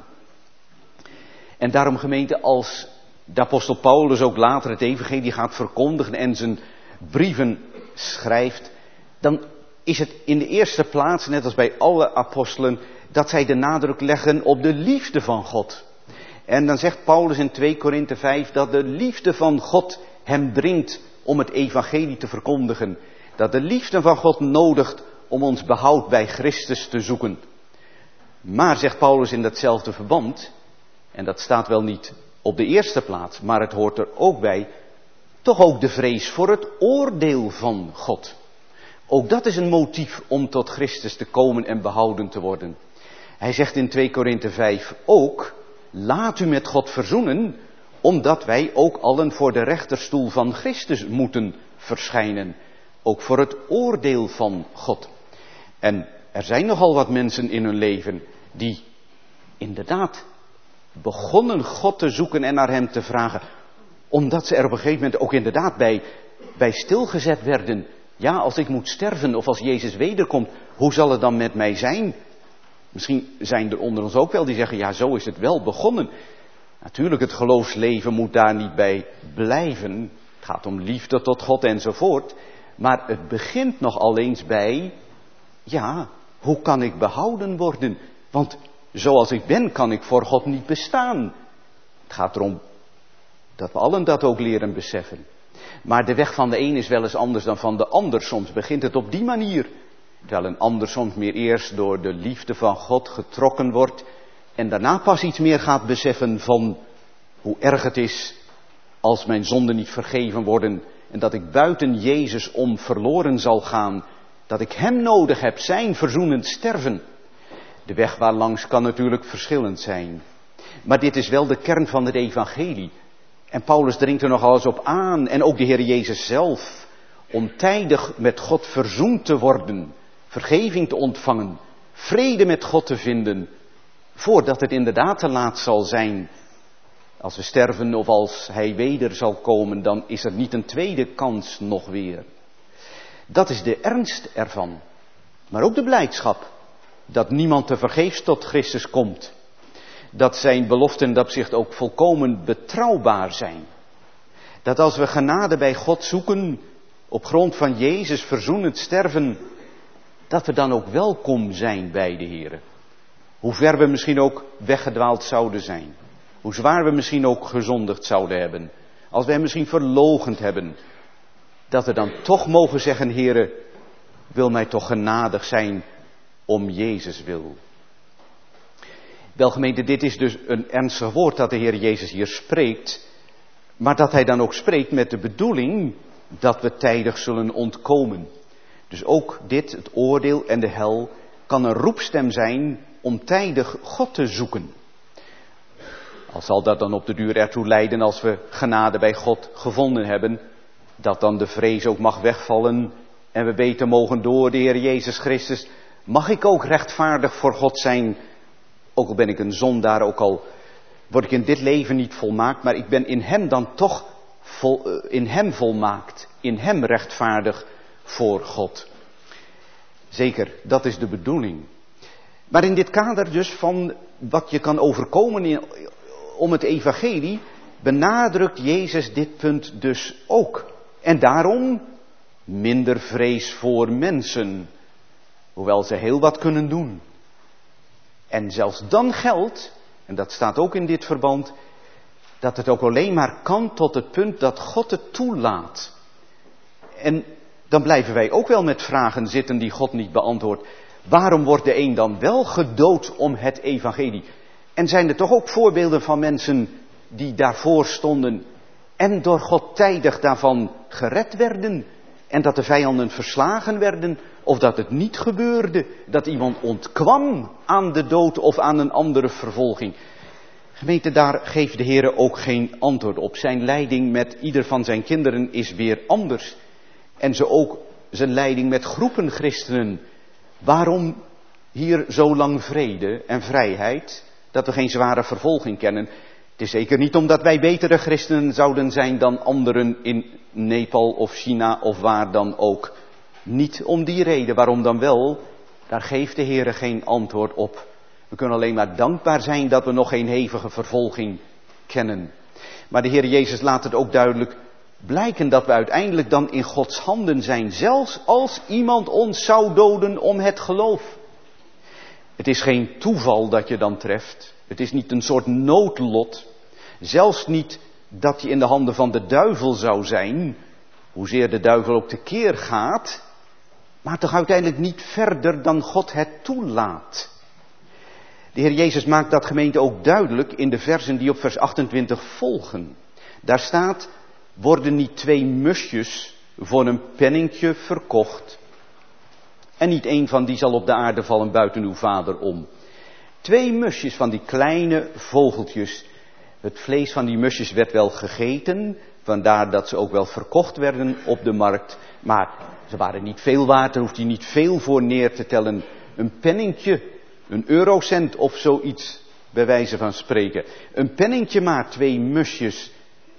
En daarom gemeente, als de apostel Paulus ook later het evangelie gaat verkondigen en zijn brieven schrijft, dan is het in de eerste plaats, net als bij alle apostelen, dat zij de nadruk leggen op de liefde van God. En dan zegt Paulus in twee Korinthe vijf dat de liefde van God hem dringt om het evangelie te verkondigen. Dat de liefde van God nodigt om ons behoud bij Christus te zoeken. Maar, zegt Paulus in datzelfde verband, en dat staat wel niet op de eerste plaats, maar het hoort er ook bij, toch ook de vrees voor het oordeel van God. Ook dat is een motief om tot Christus te komen en behouden te worden. Hij zegt in twee Korinthe vijf ook, laat u met God verzoenen, omdat wij ook allen voor de rechterstoel van Christus moeten verschijnen. Ook voor het oordeel van God. En er zijn nogal wat mensen in hun leven die inderdaad begonnen God te zoeken en naar hem te vragen. Omdat ze er op een gegeven moment ook inderdaad bij, bij stilgezet werden. Ja, als ik moet sterven of als Jezus wederkomt, hoe zal het dan met mij zijn? Misschien zijn er onder ons ook wel die zeggen, ja, zo is het wel begonnen. Natuurlijk, het geloofsleven moet daar niet bij blijven. Het gaat om liefde tot God enzovoort. Maar het begint nog al eens bij, ja, hoe kan ik behouden worden? Want zoals ik ben, kan ik voor God niet bestaan. Het gaat erom dat we allen dat ook leren beseffen. Maar de weg van de een is wel eens anders dan van de ander. Soms begint het op die manier. Terwijl een ander soms meer eerst door de liefde van God getrokken wordt. En daarna pas iets meer gaat beseffen van hoe erg het is als mijn zonden niet vergeven worden. en dat ik buiten Jezus om verloren zal gaan, dat ik hem nodig heb, zijn verzoenend sterven. De weg waarlangs kan natuurlijk verschillend zijn. Maar dit is wel de kern van het evangelie. En Paulus dringt er nogal eens op aan, en ook de Heer Jezus zelf, om tijdig met God verzoend te worden, vergeving te ontvangen, vrede met God te vinden, voordat het inderdaad te laat zal zijn. Als we sterven of als hij weder zal komen, dan is er niet een tweede kans nog weer. Dat is de ernst ervan. Maar ook de blijdschap dat niemand tevergeefs tot Christus komt. Dat zijn beloften in dat opzicht ook volkomen betrouwbaar zijn. Dat als we genade bij God zoeken, op grond van Jezus verzoenend sterven, dat we dan ook welkom zijn bij de Heere. Hoe ver we misschien ook weggedwaald zouden zijn. Hoe zwaar we misschien ook gezondigd zouden hebben. Als we hem misschien verloochend hebben. Dat we dan toch mogen zeggen, Heere, wil mij toch genadig zijn om Jezus wil. Wel gemeente, dit is dus een ernstig woord dat de Heer Jezus hier spreekt. Maar dat hij dan ook spreekt met de bedoeling dat we tijdig zullen ontkomen. Dus ook dit, het oordeel en de hel, kan een roepstem zijn om tijdig God te zoeken. Al zal dat dan op de duur ertoe leiden als we genade bij God gevonden hebben, dat dan de vrees ook mag wegvallen en we beter mogen door de Heer Jezus Christus. Mag ik ook rechtvaardig voor God zijn, ook al ben ik een zondaar, ook al word ik in dit leven niet volmaakt, maar ik ben in hem dan toch vol, in hem volmaakt, in hem rechtvaardig voor God. Zeker, dat is de bedoeling. Maar in dit kader dus van wat je kan overkomen in, om het evangelie, benadrukt Jezus dit punt dus ook. En daarom minder vrees voor mensen, hoewel ze heel wat kunnen doen. En zelfs dan geldt, en dat staat ook in dit verband, dat het ook alleen maar kan tot het punt dat God het toelaat. En dan blijven wij ook wel met vragen zitten die God niet beantwoordt. Waarom wordt de een dan wel gedood om het evangelie? En zijn er toch ook voorbeelden van mensen die daarvoor stonden en door God tijdig daarvan gered werden? En dat de vijanden verslagen werden? Of dat het niet gebeurde? Dat iemand ontkwam aan de dood of aan een andere vervolging? Gemeente, daar geeft de Heer ook geen antwoord op. Zijn leiding met ieder van zijn kinderen is weer anders. En zo ook zijn leiding met groepen christenen. Waarom hier zo lang vrede en vrijheid? Dat we geen zware vervolging kennen. Het is zeker niet omdat wij betere christenen zouden zijn dan anderen in Nepal of China of waar dan ook. Niet om die reden. Waarom dan wel? Daar geeft de Heer geen antwoord op. We kunnen alleen maar dankbaar zijn dat we nog geen hevige vervolging kennen. Maar de Heer Jezus laat het ook duidelijk blijken dat we uiteindelijk dan in Gods handen zijn. Zelfs als iemand ons zou doden om het geloof. Het is geen toeval dat je dan treft. Het is niet een soort noodlot. Zelfs niet dat je in de handen van de duivel zou zijn. Hoezeer de duivel ook tekeer gaat. Maar toch uiteindelijk niet verder dan God het toelaat. De Heer Jezus maakt dat, gemeente, ook duidelijk in de versen die op vers achtentwintig volgen. Daar staat, worden niet twee musjes voor een penningje verkocht. En niet één van die zal op de aarde vallen buiten uw vader om. Twee musjes van die kleine vogeltjes. Het vlees van die musjes werd wel gegeten. Vandaar dat ze ook wel verkocht werden op de markt. Maar ze waren niet veel waard. Er hoeft je niet veel voor neer te tellen. Een penningje, een eurocent of zoiets, bij wijze van spreken. Een penningje maar, twee musjes.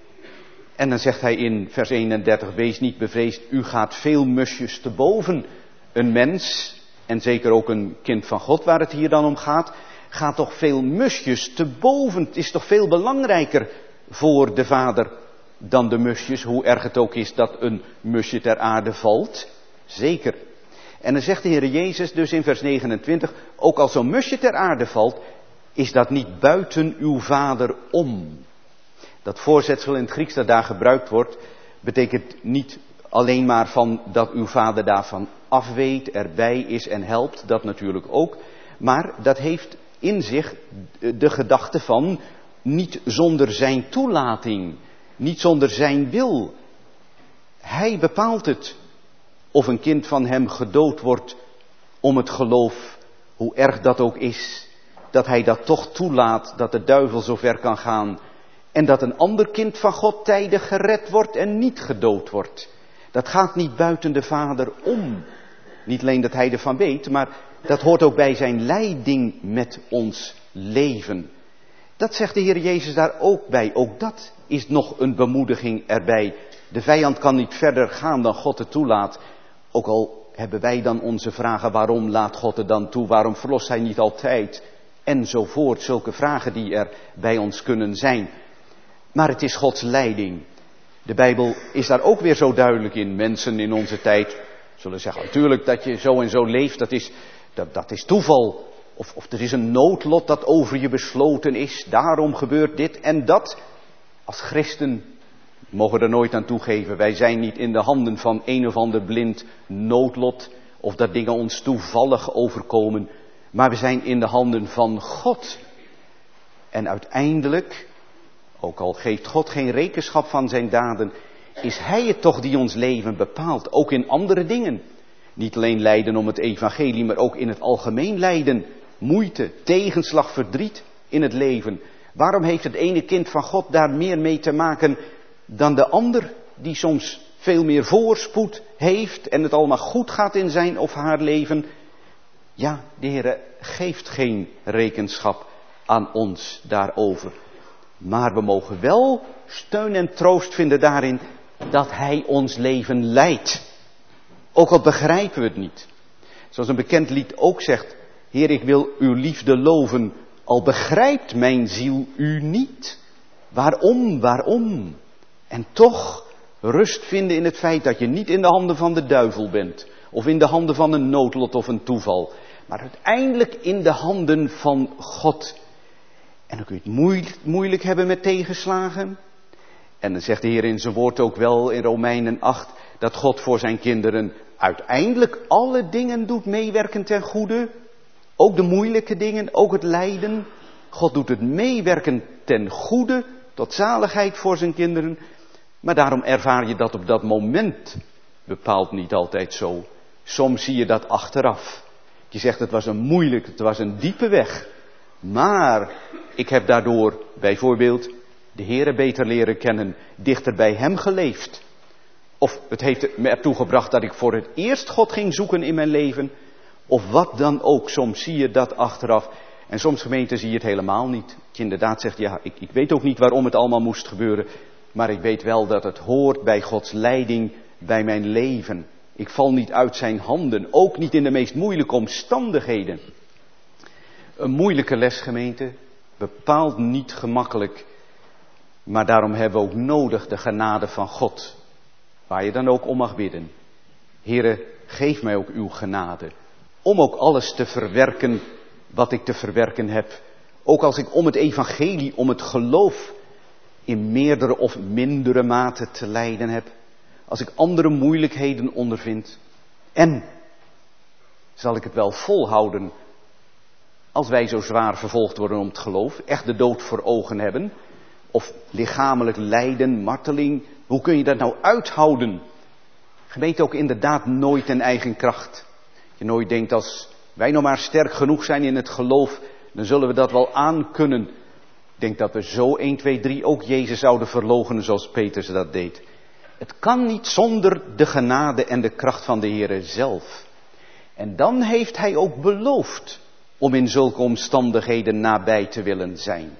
En dan zegt hij in vers eenendertig, wees niet bevreesd, u gaat veel musjes te boven. Een mens, en zeker ook een kind van God waar het hier dan om gaat, gaat toch veel musjes te boven. Het is toch veel belangrijker voor de vader dan de musjes, hoe erg het ook is dat een musje ter aarde valt. Zeker. En dan zegt de Heer Jezus dus in vers negenentwintig, ook als zo'n musje ter aarde valt, is dat niet buiten uw vader om. Dat voorzetsel in het Grieks dat daar gebruikt wordt, betekent niet alleen maar van dat uw vader daarvan afweet, erbij is en helpt, dat natuurlijk ook. Maar dat heeft in zich de gedachte van niet zonder zijn toelating, niet zonder zijn wil. Hij bepaalt het of een kind van hem gedood wordt om het geloof, hoe erg dat ook is, dat hij dat toch toelaat, dat de duivel zo ver kan gaan. En dat een ander kind van God tijdig gered wordt en niet gedood wordt. Dat gaat niet buiten de Vader om. Niet alleen dat hij ervan weet, maar dat hoort ook bij zijn leiding met ons leven. Dat zegt de Heer Jezus daar ook bij. Ook dat is nog een bemoediging erbij. De vijand kan niet verder gaan dan God het toelaat. Ook al hebben wij dan onze vragen, waarom laat God het dan toe? Waarom verlost hij niet altijd? Enzovoort, zulke vragen die er bij ons kunnen zijn. Maar het is Gods leiding. De Bijbel is daar ook weer zo duidelijk in. Mensen in onze tijd zullen zeggen, natuurlijk dat je zo en zo leeft, dat is, dat, dat is toeval. Of, of er is een noodlot dat over je besloten is, daarom gebeurt dit en dat. Als christen mogen we er nooit aan toegeven. Wij zijn niet in de handen van een of ander blind noodlot, of dat dingen ons toevallig overkomen. Maar we zijn in de handen van God. En uiteindelijk, ook al geeft God geen rekenschap van zijn daden, is hij het toch die ons leven bepaalt. Ook in andere dingen. Niet alleen lijden om het evangelie, maar ook in het algemeen lijden. Moeite, tegenslag, verdriet in het leven. Waarom heeft het ene kind van God daar meer mee te maken dan de ander, die soms veel meer voorspoed heeft en het allemaal goed gaat in zijn of haar leven? Ja, de Heer geeft geen rekenschap aan ons daarover. Maar we mogen wel steun en troost vinden daarin dat hij ons leven leidt. Ook al begrijpen we het niet. Zoals een bekend lied ook zegt, Heer, ik wil uw liefde loven, al begrijpt mijn ziel u niet. Waarom, waarom? En toch rust vinden in het feit dat je niet in de handen van de duivel bent. Of in de handen van een noodlot of een toeval. Maar uiteindelijk in de handen van God. En dan kun je het moeilijk, moeilijk hebben met tegenslagen. En dan zegt de Heer in zijn woord ook wel in Romeinen acht, dat God voor zijn kinderen uiteindelijk alle dingen doet meewerken ten goede. Ook de moeilijke dingen, ook het lijden. God doet het meewerken ten goede, tot zaligheid voor zijn kinderen. Maar daarom ervaar je dat op dat moment bepaald niet altijd zo. Soms zie je dat achteraf. Je zegt het was een moeilijke, het was een diepe weg. Maar ik heb daardoor bijvoorbeeld de Heere beter leren kennen, dichter bij hem geleefd. Of het heeft me ertoe gebracht dat ik voor het eerst God ging zoeken in mijn leven. Of wat dan ook, soms zie je dat achteraf. En soms gemeente zie je het helemaal niet. Dat je inderdaad zegt, ja, ik, ik weet ook niet waarom het allemaal moest gebeuren. Maar ik weet wel dat het hoort bij Gods leiding, bij mijn leven. Ik val niet uit zijn handen, ook niet in de meest moeilijke omstandigheden. Een moeilijke les, gemeente, bepaald niet gemakkelijk. Maar daarom hebben we ook nodig de genade van God. Waar je dan ook om mag bidden. Heere, geef mij ook uw genade. Om ook alles te verwerken wat ik te verwerken heb. Ook als ik om het evangelie, om het geloof in meerdere of mindere mate te lijden heb. Als ik andere moeilijkheden ondervind. En zal ik het wel volhouden als wij zo zwaar vervolgd worden om het geloof. Echt de dood voor ogen hebben. Of lichamelijk lijden, marteling. Hoe kun je dat nou uithouden? Gemeente ook inderdaad nooit in eigen kracht. Je nooit denkt als wij nog maar sterk genoeg zijn in het geloof, dan zullen we dat wel aankunnen. Ik denk dat we zo één, twee, drie ook Jezus zouden verloochenen zoals Petrus dat deed. Het kan niet zonder de genade en de kracht van de Heere zelf. En dan heeft hij ook beloofd om in zulke omstandigheden nabij te willen zijn.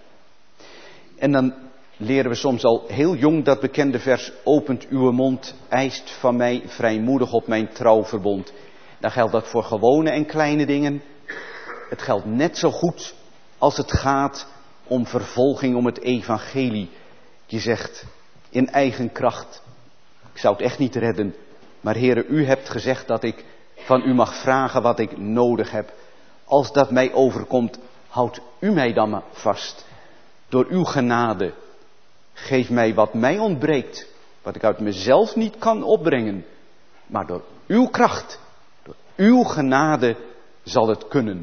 En dan leren we soms al heel jong dat bekende vers, opent uw mond, eist van mij vrijmoedig op mijn trouwverbond. Dan geldt dat voor gewone en kleine dingen. Het geldt net zo goed als het gaat om vervolging, om het evangelie. Je zegt in eigen kracht, ik zou het echt niet redden. Maar Heere, u hebt gezegd dat ik van u mag vragen wat ik nodig heb. Als dat mij overkomt, houdt u mij dan maar vast. Door uw genade, geef mij wat mij ontbreekt. Wat ik uit mezelf niet kan opbrengen. Maar door uw kracht, door uw genade zal het kunnen.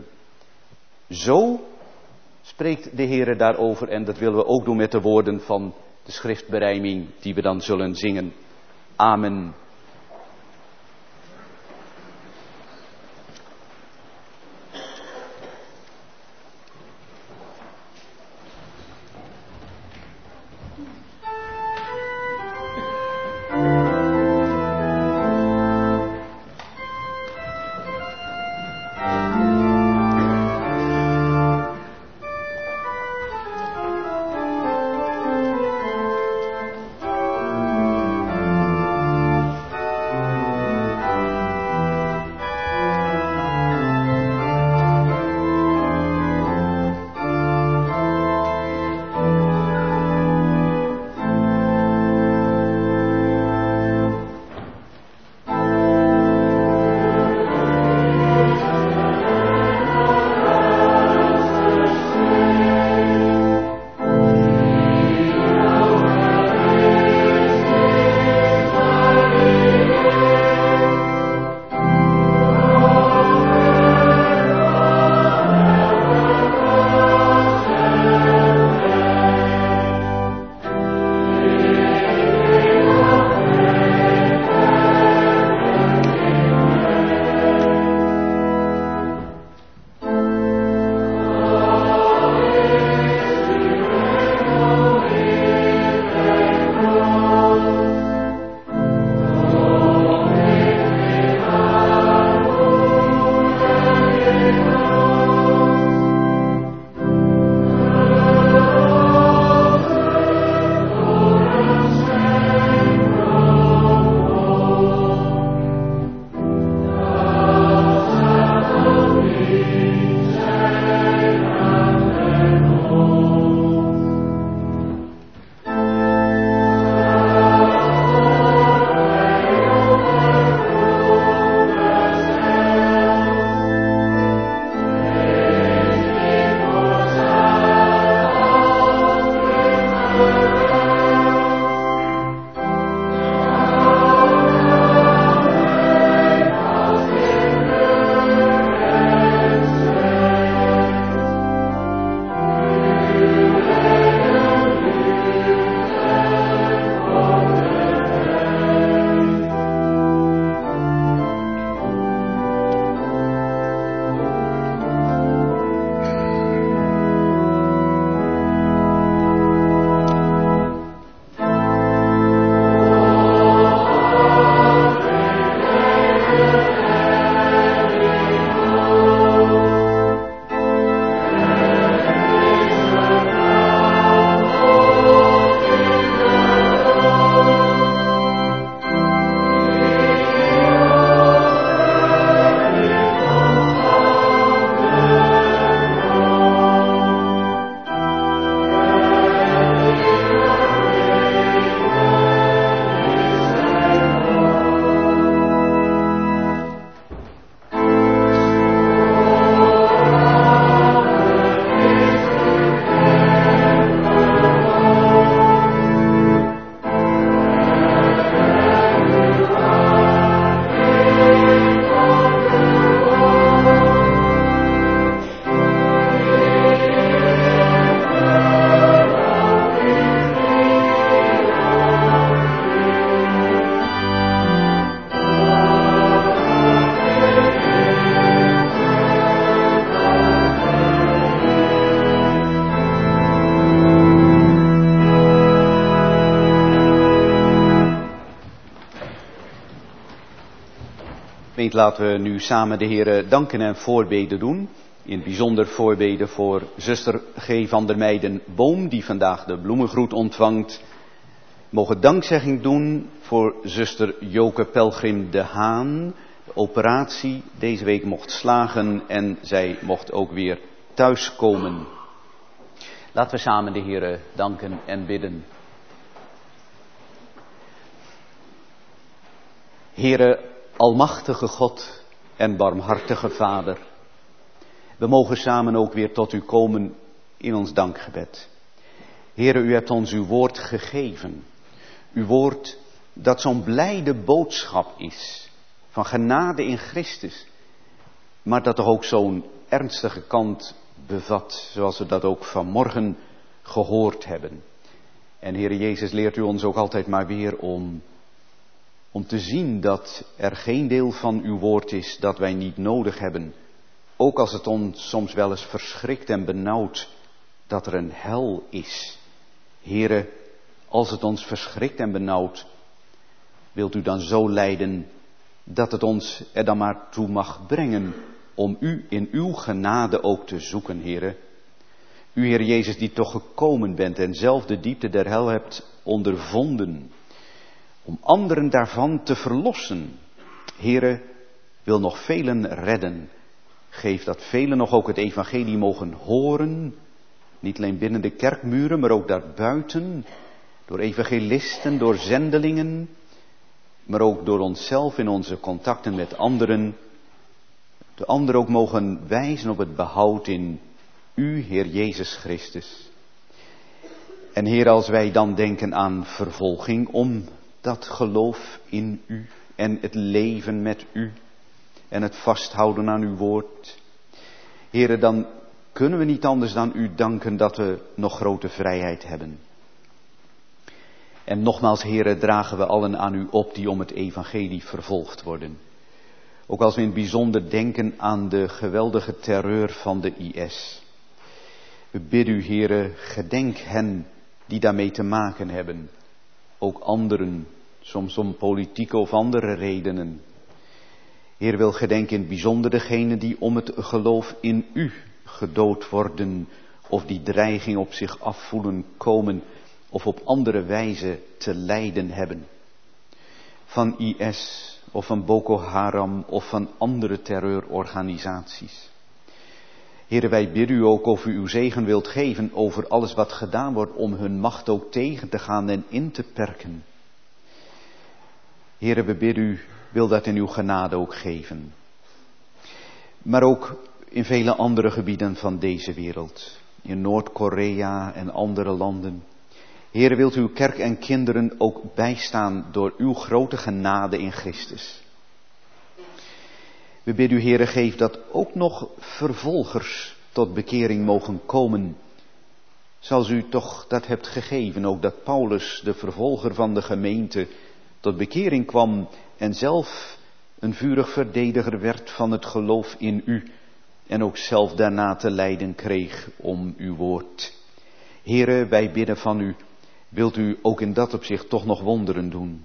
Zo spreekt de Heere daarover en dat willen we ook doen met de woorden van de schriftberijming die we dan zullen zingen. Amen. Laten we nu samen de Heere danken en voorbeden doen. In het bijzonder voorbeden voor zuster G. van der Meijden Boom, die vandaag de bloemengroet ontvangt. Mogen dankzegging doen voor zuster Joke Pelgrim de Haan. De operatie deze week mocht slagen en zij mocht ook weer thuiskomen. Laten we samen de Heere danken en bidden. Heere, almachtige God en barmhartige Vader, we mogen samen ook weer tot u komen in ons dankgebed. Heere, u hebt ons uw woord gegeven. Uw woord dat zo'n blijde boodschap is van genade in Christus, maar dat toch ook zo'n ernstige kant bevat, zoals we dat ook vanmorgen gehoord hebben. En Heere Jezus leert u ons ook altijd maar weer om Om te zien dat er geen deel van uw woord is dat wij niet nodig hebben. Ook als het ons soms wel eens verschrikt en benauwt dat er een hel is. Heere, als het ons verschrikt en benauwt, wilt u dan zo leiden dat het ons er dan maar toe mag brengen om u in uw genade ook te zoeken, Heere. U, Heer Jezus, die toch gekomen bent en zelf de diepte der hel hebt ondervonden, om anderen daarvan te verlossen. Heere, wil nog velen redden. Geef dat velen nog ook het evangelie mogen horen, niet alleen binnen de kerkmuren, maar ook daarbuiten, door evangelisten, door zendelingen, maar ook door onszelf in onze contacten met anderen, de anderen ook mogen wijzen op het behoud in u, Heer Jezus Christus. En Heer, als wij dan denken aan vervolging, om dat geloof in u en het leven met u en het vasthouden aan uw woord, Heer, dan kunnen we niet anders dan u danken dat we nog grote vrijheid hebben. En nogmaals, Heere, dragen we allen aan u op die om het evangelie vervolgd worden. Ook als we in het bijzonder denken aan de geweldige terreur van de I S. We bidden u, Heere, gedenk hen die daarmee te maken hebben. Ook anderen, soms om politieke of andere redenen. Heer, wil gedenken in het bijzonder degenen die om het geloof in u gedood worden, of die dreiging op zich afvoelen komen, of op andere wijze te lijden hebben. Van I S of van Boko Haram of van andere terreurorganisaties. Heere, wij bidden u ook of u uw zegen wilt geven over alles wat gedaan wordt om hun macht ook tegen te gaan en in te perken. Heere, we bidden u, wil dat in uw genade ook geven. Maar ook in vele andere gebieden van deze wereld. In Noord-Korea en andere landen. Heere, wilt u uw kerk en kinderen ook bijstaan door uw grote genade in Christus. We bidden u, Heere, geef dat ook nog vervolgers tot bekering mogen komen. Zoals u toch dat hebt gegeven, ook dat Paulus, de vervolger van de gemeente, tot bekering kwam en zelf een vurig verdediger werd van het geloof in u. En ook zelf daarna te lijden kreeg om uw woord. Heere, wij bidden van u, wilt u ook in dat opzicht toch nog wonderen doen.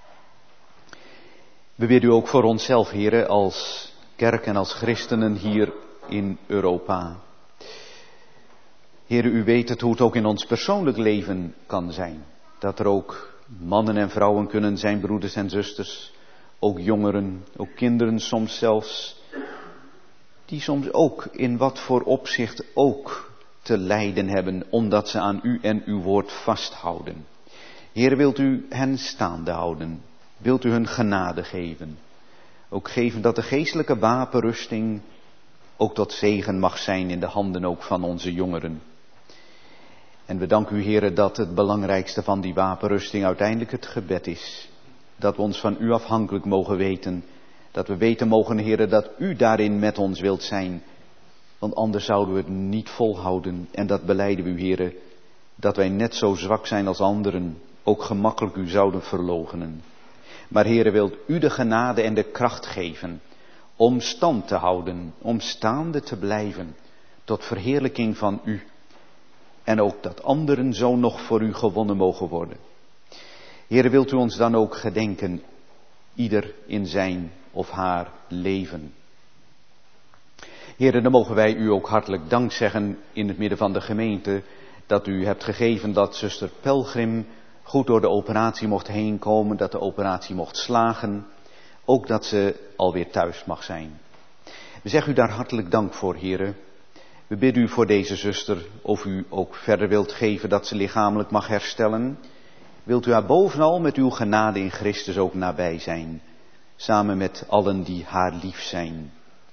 We bidden u ook voor onszelf, Heere, als kerk en als christenen hier in Europa. Heere, u weet het hoe het ook in ons persoonlijk leven kan zijn. Dat er ook mannen en vrouwen kunnen zijn, broeders en zusters. Ook jongeren, ook kinderen soms zelfs. Die soms ook in wat voor opzicht ook te lijden hebben, omdat ze aan u en uw woord vasthouden. Heer, wilt u hen staande houden? Wilt u hun genade geven? Ook geven dat de geestelijke wapenrusting ook tot zegen mag zijn in de handen ook van onze jongeren. En we danken u, Heer, dat het belangrijkste van die wapenrusting uiteindelijk het gebed is. Dat we ons van u afhankelijk mogen weten. Dat we weten mogen, Heer, dat u daarin met ons wilt zijn. Want anders zouden we het niet volhouden. En dat belijden we u, Heer, dat wij net zo zwak zijn als anderen. Ook gemakkelijk u zouden verloochenen. Maar Heere, wilt u de genade en de kracht geven om stand te houden, om staande te blijven, tot verheerlijking van u. En ook dat anderen zo nog voor u gewonnen mogen worden. Heere, wilt u ons dan ook gedenken, ieder in zijn of haar leven. Heere, dan mogen wij u ook hartelijk dank zeggen in het midden van de gemeente, dat u hebt gegeven dat zuster Pelgrim goed door de operatie mocht heen komen, dat de operatie mocht slagen, ook dat ze alweer thuis mag zijn. We zeggen u daar hartelijk dank voor, Heere. We bidden u voor deze zuster, of u ook verder wilt geven dat ze lichamelijk mag herstellen. Wilt u haar bovenal met uw genade in Christus ook nabij zijn, samen met allen die haar lief zijn.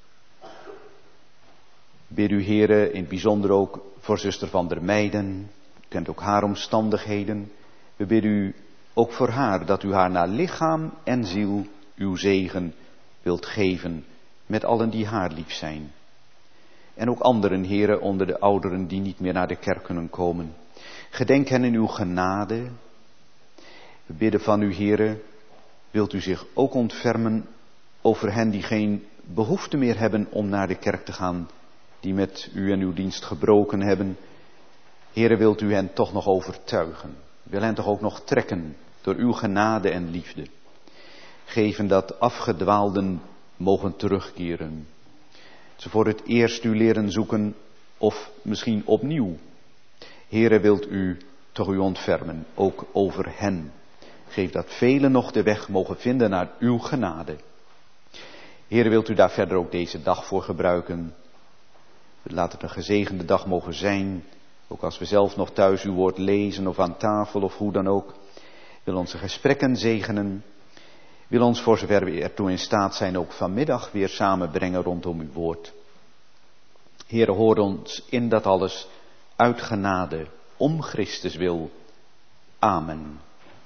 Bid u, Heere, in het bijzonder ook voor zuster Van der Meijden. U kent ook haar omstandigheden. We bidden u ook voor haar, dat u haar naar lichaam en ziel uw zegen wilt geven, met allen die haar lief zijn. En ook anderen, Heere, onder de ouderen die niet meer naar de kerk kunnen komen. Gedenk hen in uw genade. We bidden van u, Heere, wilt u zich ook ontfermen over hen die geen behoefte meer hebben om naar de kerk te gaan, die met u en uw dienst gebroken hebben. Heere, wilt u hen toch nog overtuigen? Wil hen toch ook nog trekken door uw genade en liefde? Geven dat afgedwaalden mogen terugkeren. Ze voor het eerst u leren zoeken of misschien opnieuw. Heere, wilt u toch u ontfermen, ook over hen. Geef dat velen nog de weg mogen vinden naar uw genade. Heere, wilt u daar verder ook deze dag voor gebruiken? Laat het een gezegende dag mogen zijn. Ook als we zelf nog thuis uw woord lezen of aan tafel of hoe dan ook. Wil onze gesprekken zegenen. Wil ons voor zover we ertoe in staat zijn ook vanmiddag weer samenbrengen rondom uw woord. Heere, hoor ons in dat alles uit genade om Christus wil. Amen.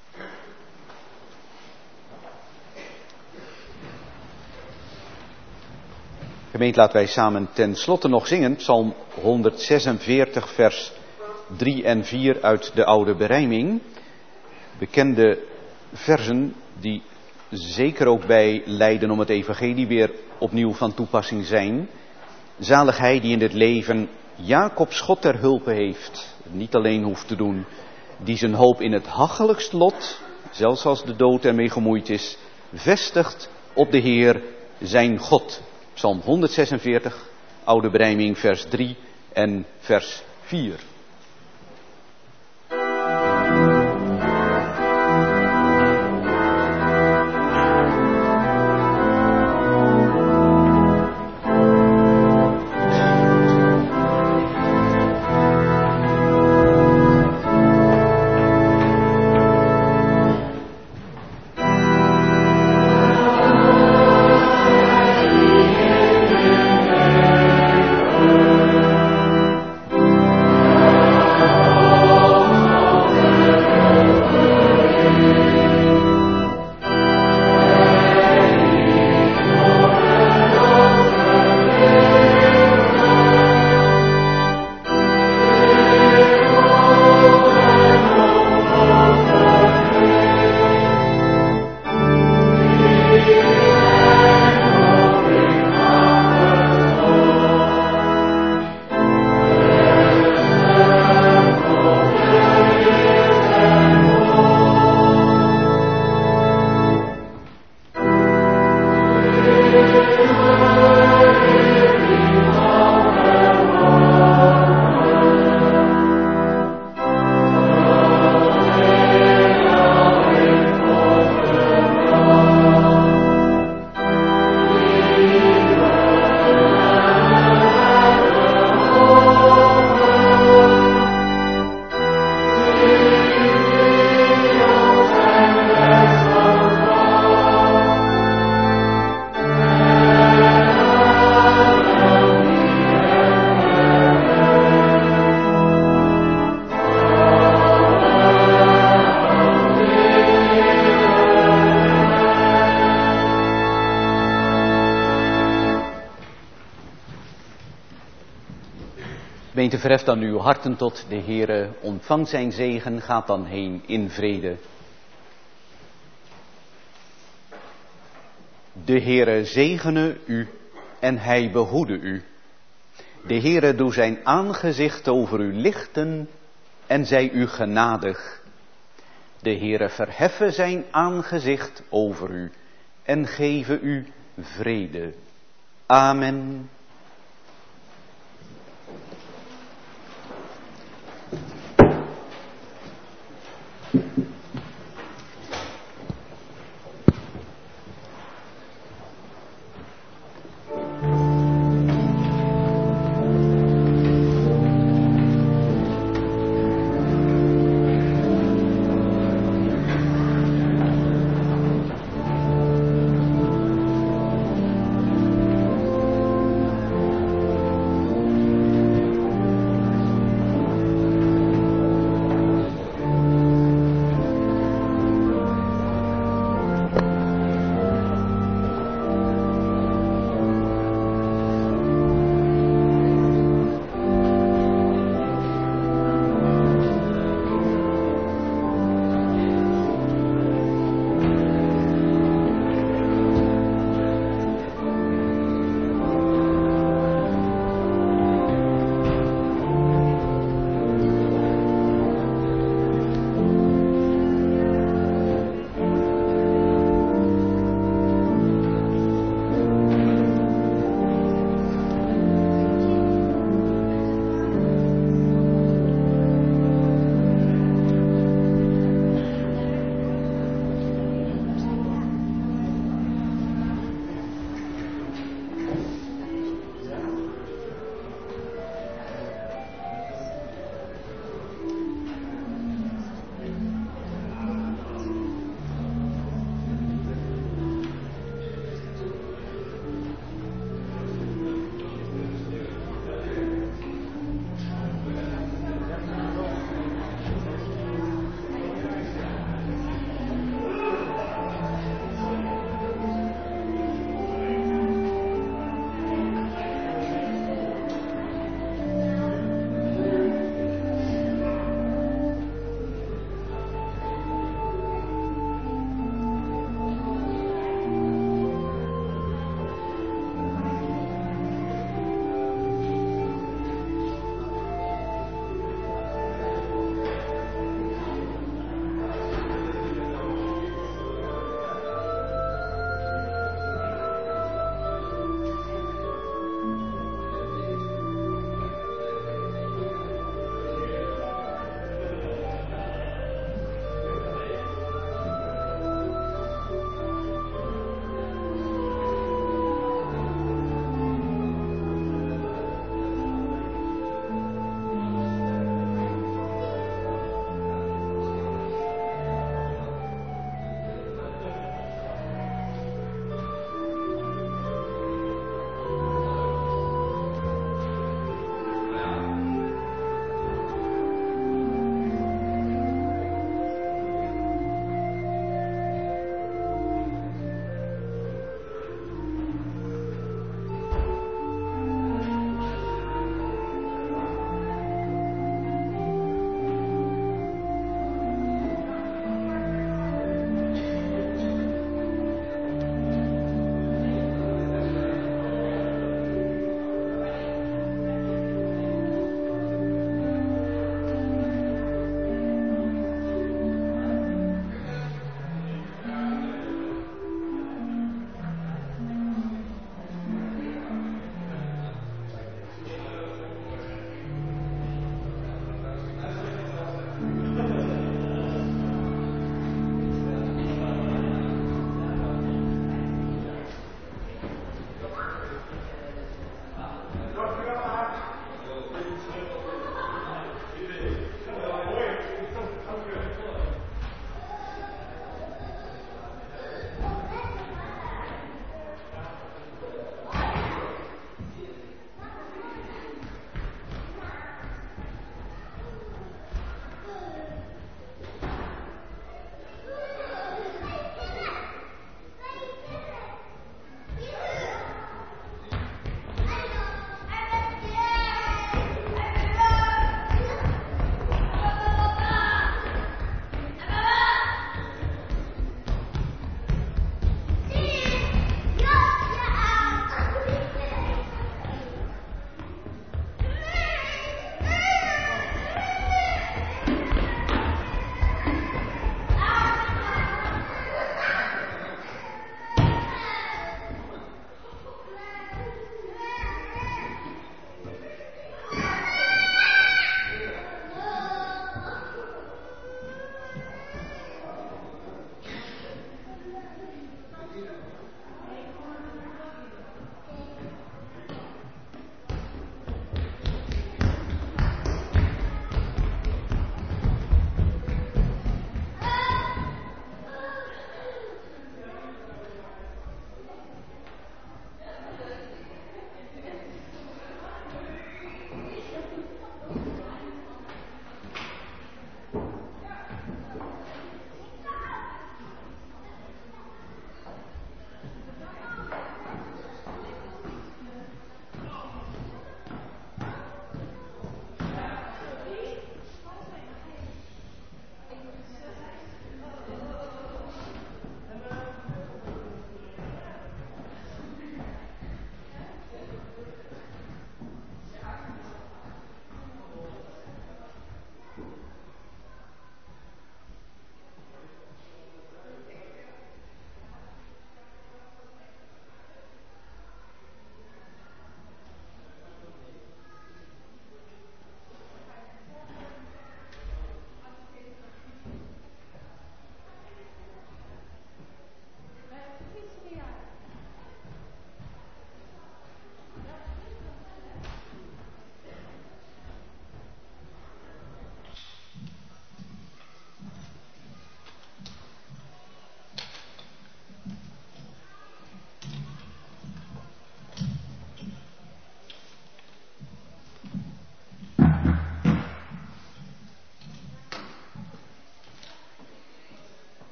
Gemeente, laten wij samen ten slotte nog zingen, Psalm honderdzesenveertig, vers drie en vier uit de oude berijming. Bekende versen die zeker ook bij lijden om het evangelie weer opnieuw van toepassing zijn. Zalig hij die in dit leven Jacobs God ter hulpe heeft, niet alleen hoeft te doen, die zijn hoop in het hachelijkst lot, zelfs als de dood ermee gemoeid is, vestigt op de Heer zijn God. Psalm honderdzesenveertig, oude berijming, vers drie en vers vier. Gemeente, verheft dan uw harten tot de Heere, ontvang zijn zegen, gaat dan heen in vrede. De Heere zegene u en hij behoede u. De Heere doe zijn aangezicht over u lichten en zij u genadig. De Heere verheffe zijn aangezicht over u en geven u vrede. Amen.